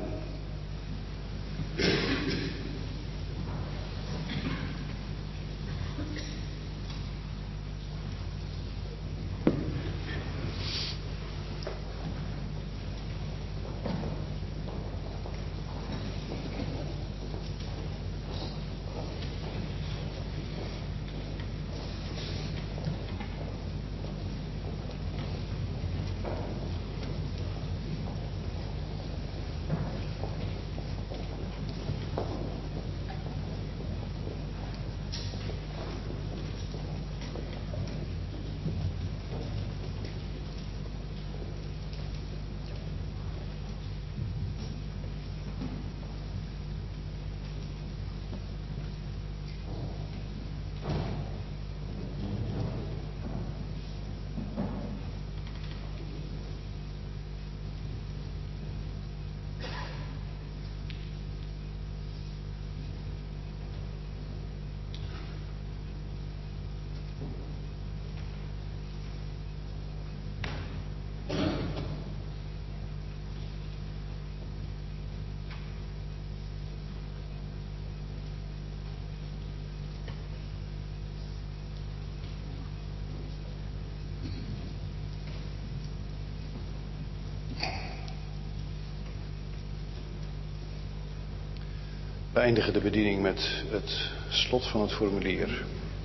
We eindigen de bediening met het slot van het formulier.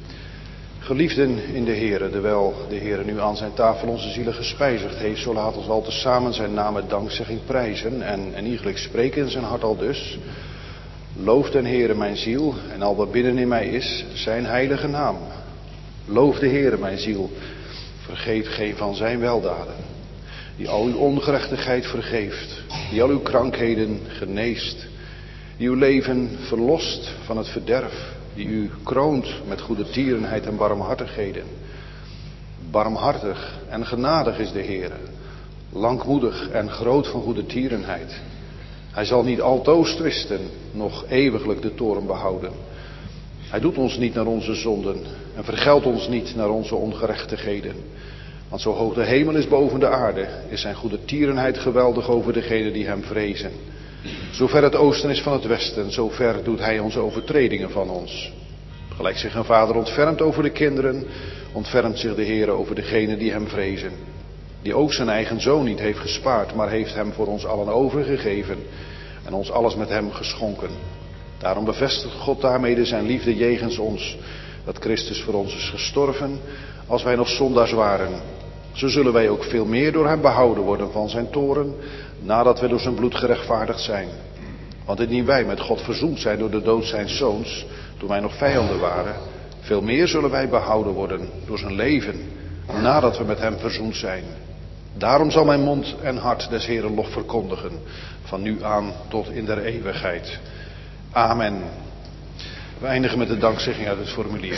Geliefden in de Heere, terwijl de Heere nu aan zijn tafel onze zielen gespijzigd heeft, zo laat ons al tezamen zijn naam met dankzegging prijzen en eigenlijk spreken in zijn hart al dus. Loof den Heere mijn ziel en al wat binnen in mij is, zijn heilige naam. Loof de Heere mijn ziel, vergeet geen van zijn weldaden. Die al uw ongerechtigheid vergeeft, die al uw krankheden geneest. Die uw leven verlost van het verderf. Die u kroont met goede tierenheid en barmhartigheden. Barmhartig en genadig is de Heere. Langmoedig en groot van goede tierenheid. Hij zal niet altoos twisten, noch eeuwiglijk de toorn behouden. Hij doet ons niet naar onze zonden en vergeldt ons niet naar onze ongerechtigheden. Want zo hoog de hemel is boven de aarde, is zijn goede tierenheid geweldig over degenen die hem vrezen. Zo ver het oosten is van het westen, zo ver doet hij onze overtredingen van ons. Gelijk zich een vader ontfermt over de kinderen, ontfermt zich de Heer over degenen die hem vrezen. Die ook zijn eigen zoon niet heeft gespaard, maar heeft hem voor ons allen overgegeven en ons alles met hem geschonken. Daarom bevestigt God daarmede zijn liefde jegens ons, dat Christus voor ons is gestorven als wij nog zondaars waren. Zo zullen wij ook veel meer door hem behouden worden van zijn toorn, nadat wij door zijn bloed gerechtvaardigd zijn. Want indien wij met God verzoend zijn door de dood zijns zoons, toen wij nog vijanden waren, veel meer zullen wij behouden worden door zijn leven, nadat we met hem verzoend zijn. Daarom zal mijn mond en hart des Heeren lof verkondigen, van nu aan tot in der eeuwigheid. Amen. We eindigen met de dankzegging uit het formulier.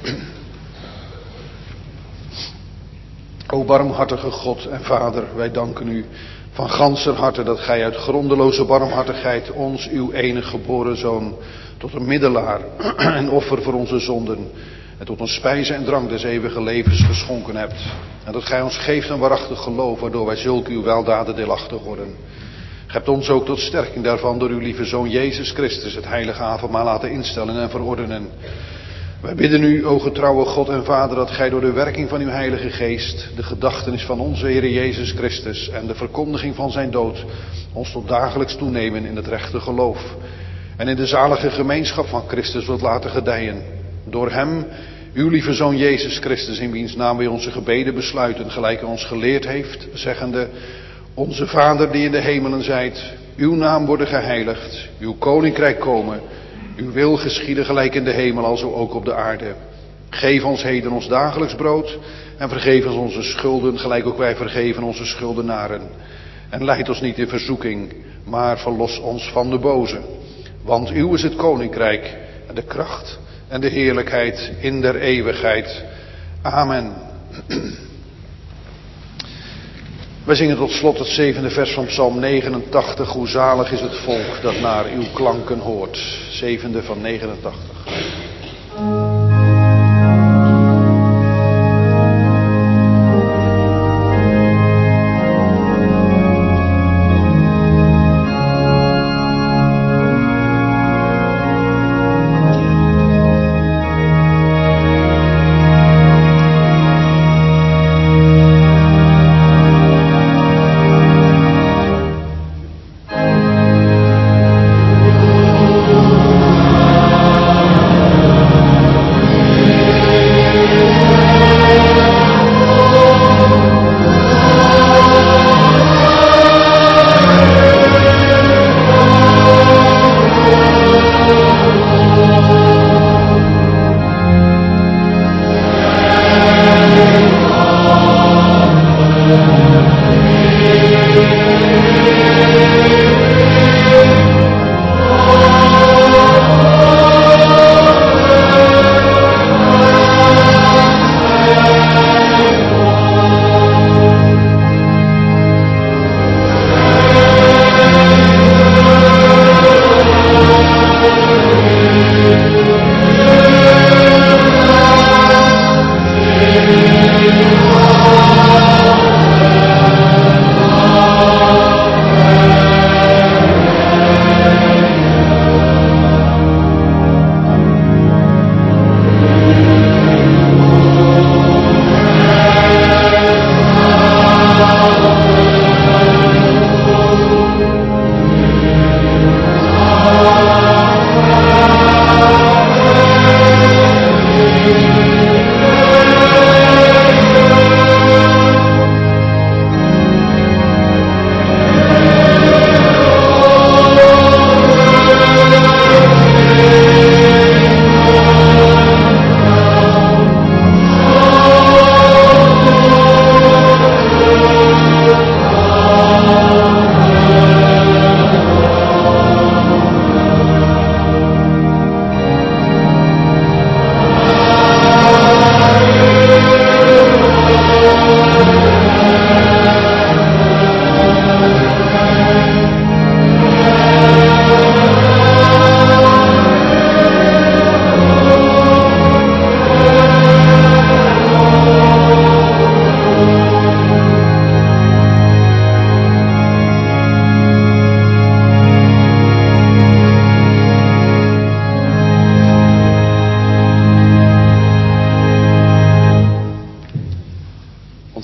O barmhartige God en Vader, wij danken u van ganser harte dat gij uit grondeloze barmhartigheid ons, uw enige geboren Zoon, tot een middelaar en offer voor onze zonden en tot een spijze en drank des eeuwige levens geschonken hebt. En dat gij ons geeft een waarachtig geloof, waardoor wij zulke uw weldaden deelachtig worden. Gij hebt ons ook tot sterking daarvan door uw lieve Zoon Jezus Christus het heilige avondmaal laten instellen en verordenen. Wij bidden u, o getrouwe God en Vader, dat gij door de werking van uw Heilige Geest de gedachtenis van onze Heer Jezus Christus en de verkondiging van zijn dood ons tot dagelijks toenemen in het rechte geloof en in de zalige gemeenschap van Christus wilt laten gedijen. Door hem, uw lieve Zoon Jezus Christus, in wiens naam wij onze gebeden besluiten, gelijk hij ons geleerd heeft, zeggende: Onze Vader die in de hemelen zijt, uw naam worden geheiligd, uw koninkrijk komen, uw wil geschieden gelijk in de hemel, alzo ook op de aarde. Geef ons heden ons dagelijks brood en vergeef ons onze schulden, gelijk ook wij vergeven onze schuldenaren. En leid ons niet in verzoeking, maar verlos ons van de boze. Want uw is het koninkrijk en de kracht en de heerlijkheid in der eeuwigheid. Amen. Wij zingen tot slot het 7e vers van Psalm 89. Hoe zalig is het volk dat naar uw klanken hoort. 7e van 89.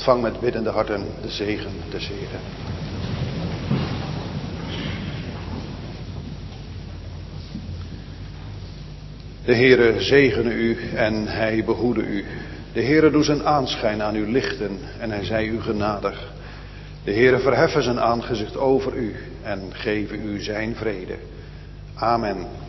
Ontvang met biddende harten de zegen des Heren. De Heere zegene u en hij behoede u. De Heere doe zijn aanschijn aan u lichten en hij zij u genadig. De Heere verheffen zijn aangezicht over u en geven u zijn vrede. Amen.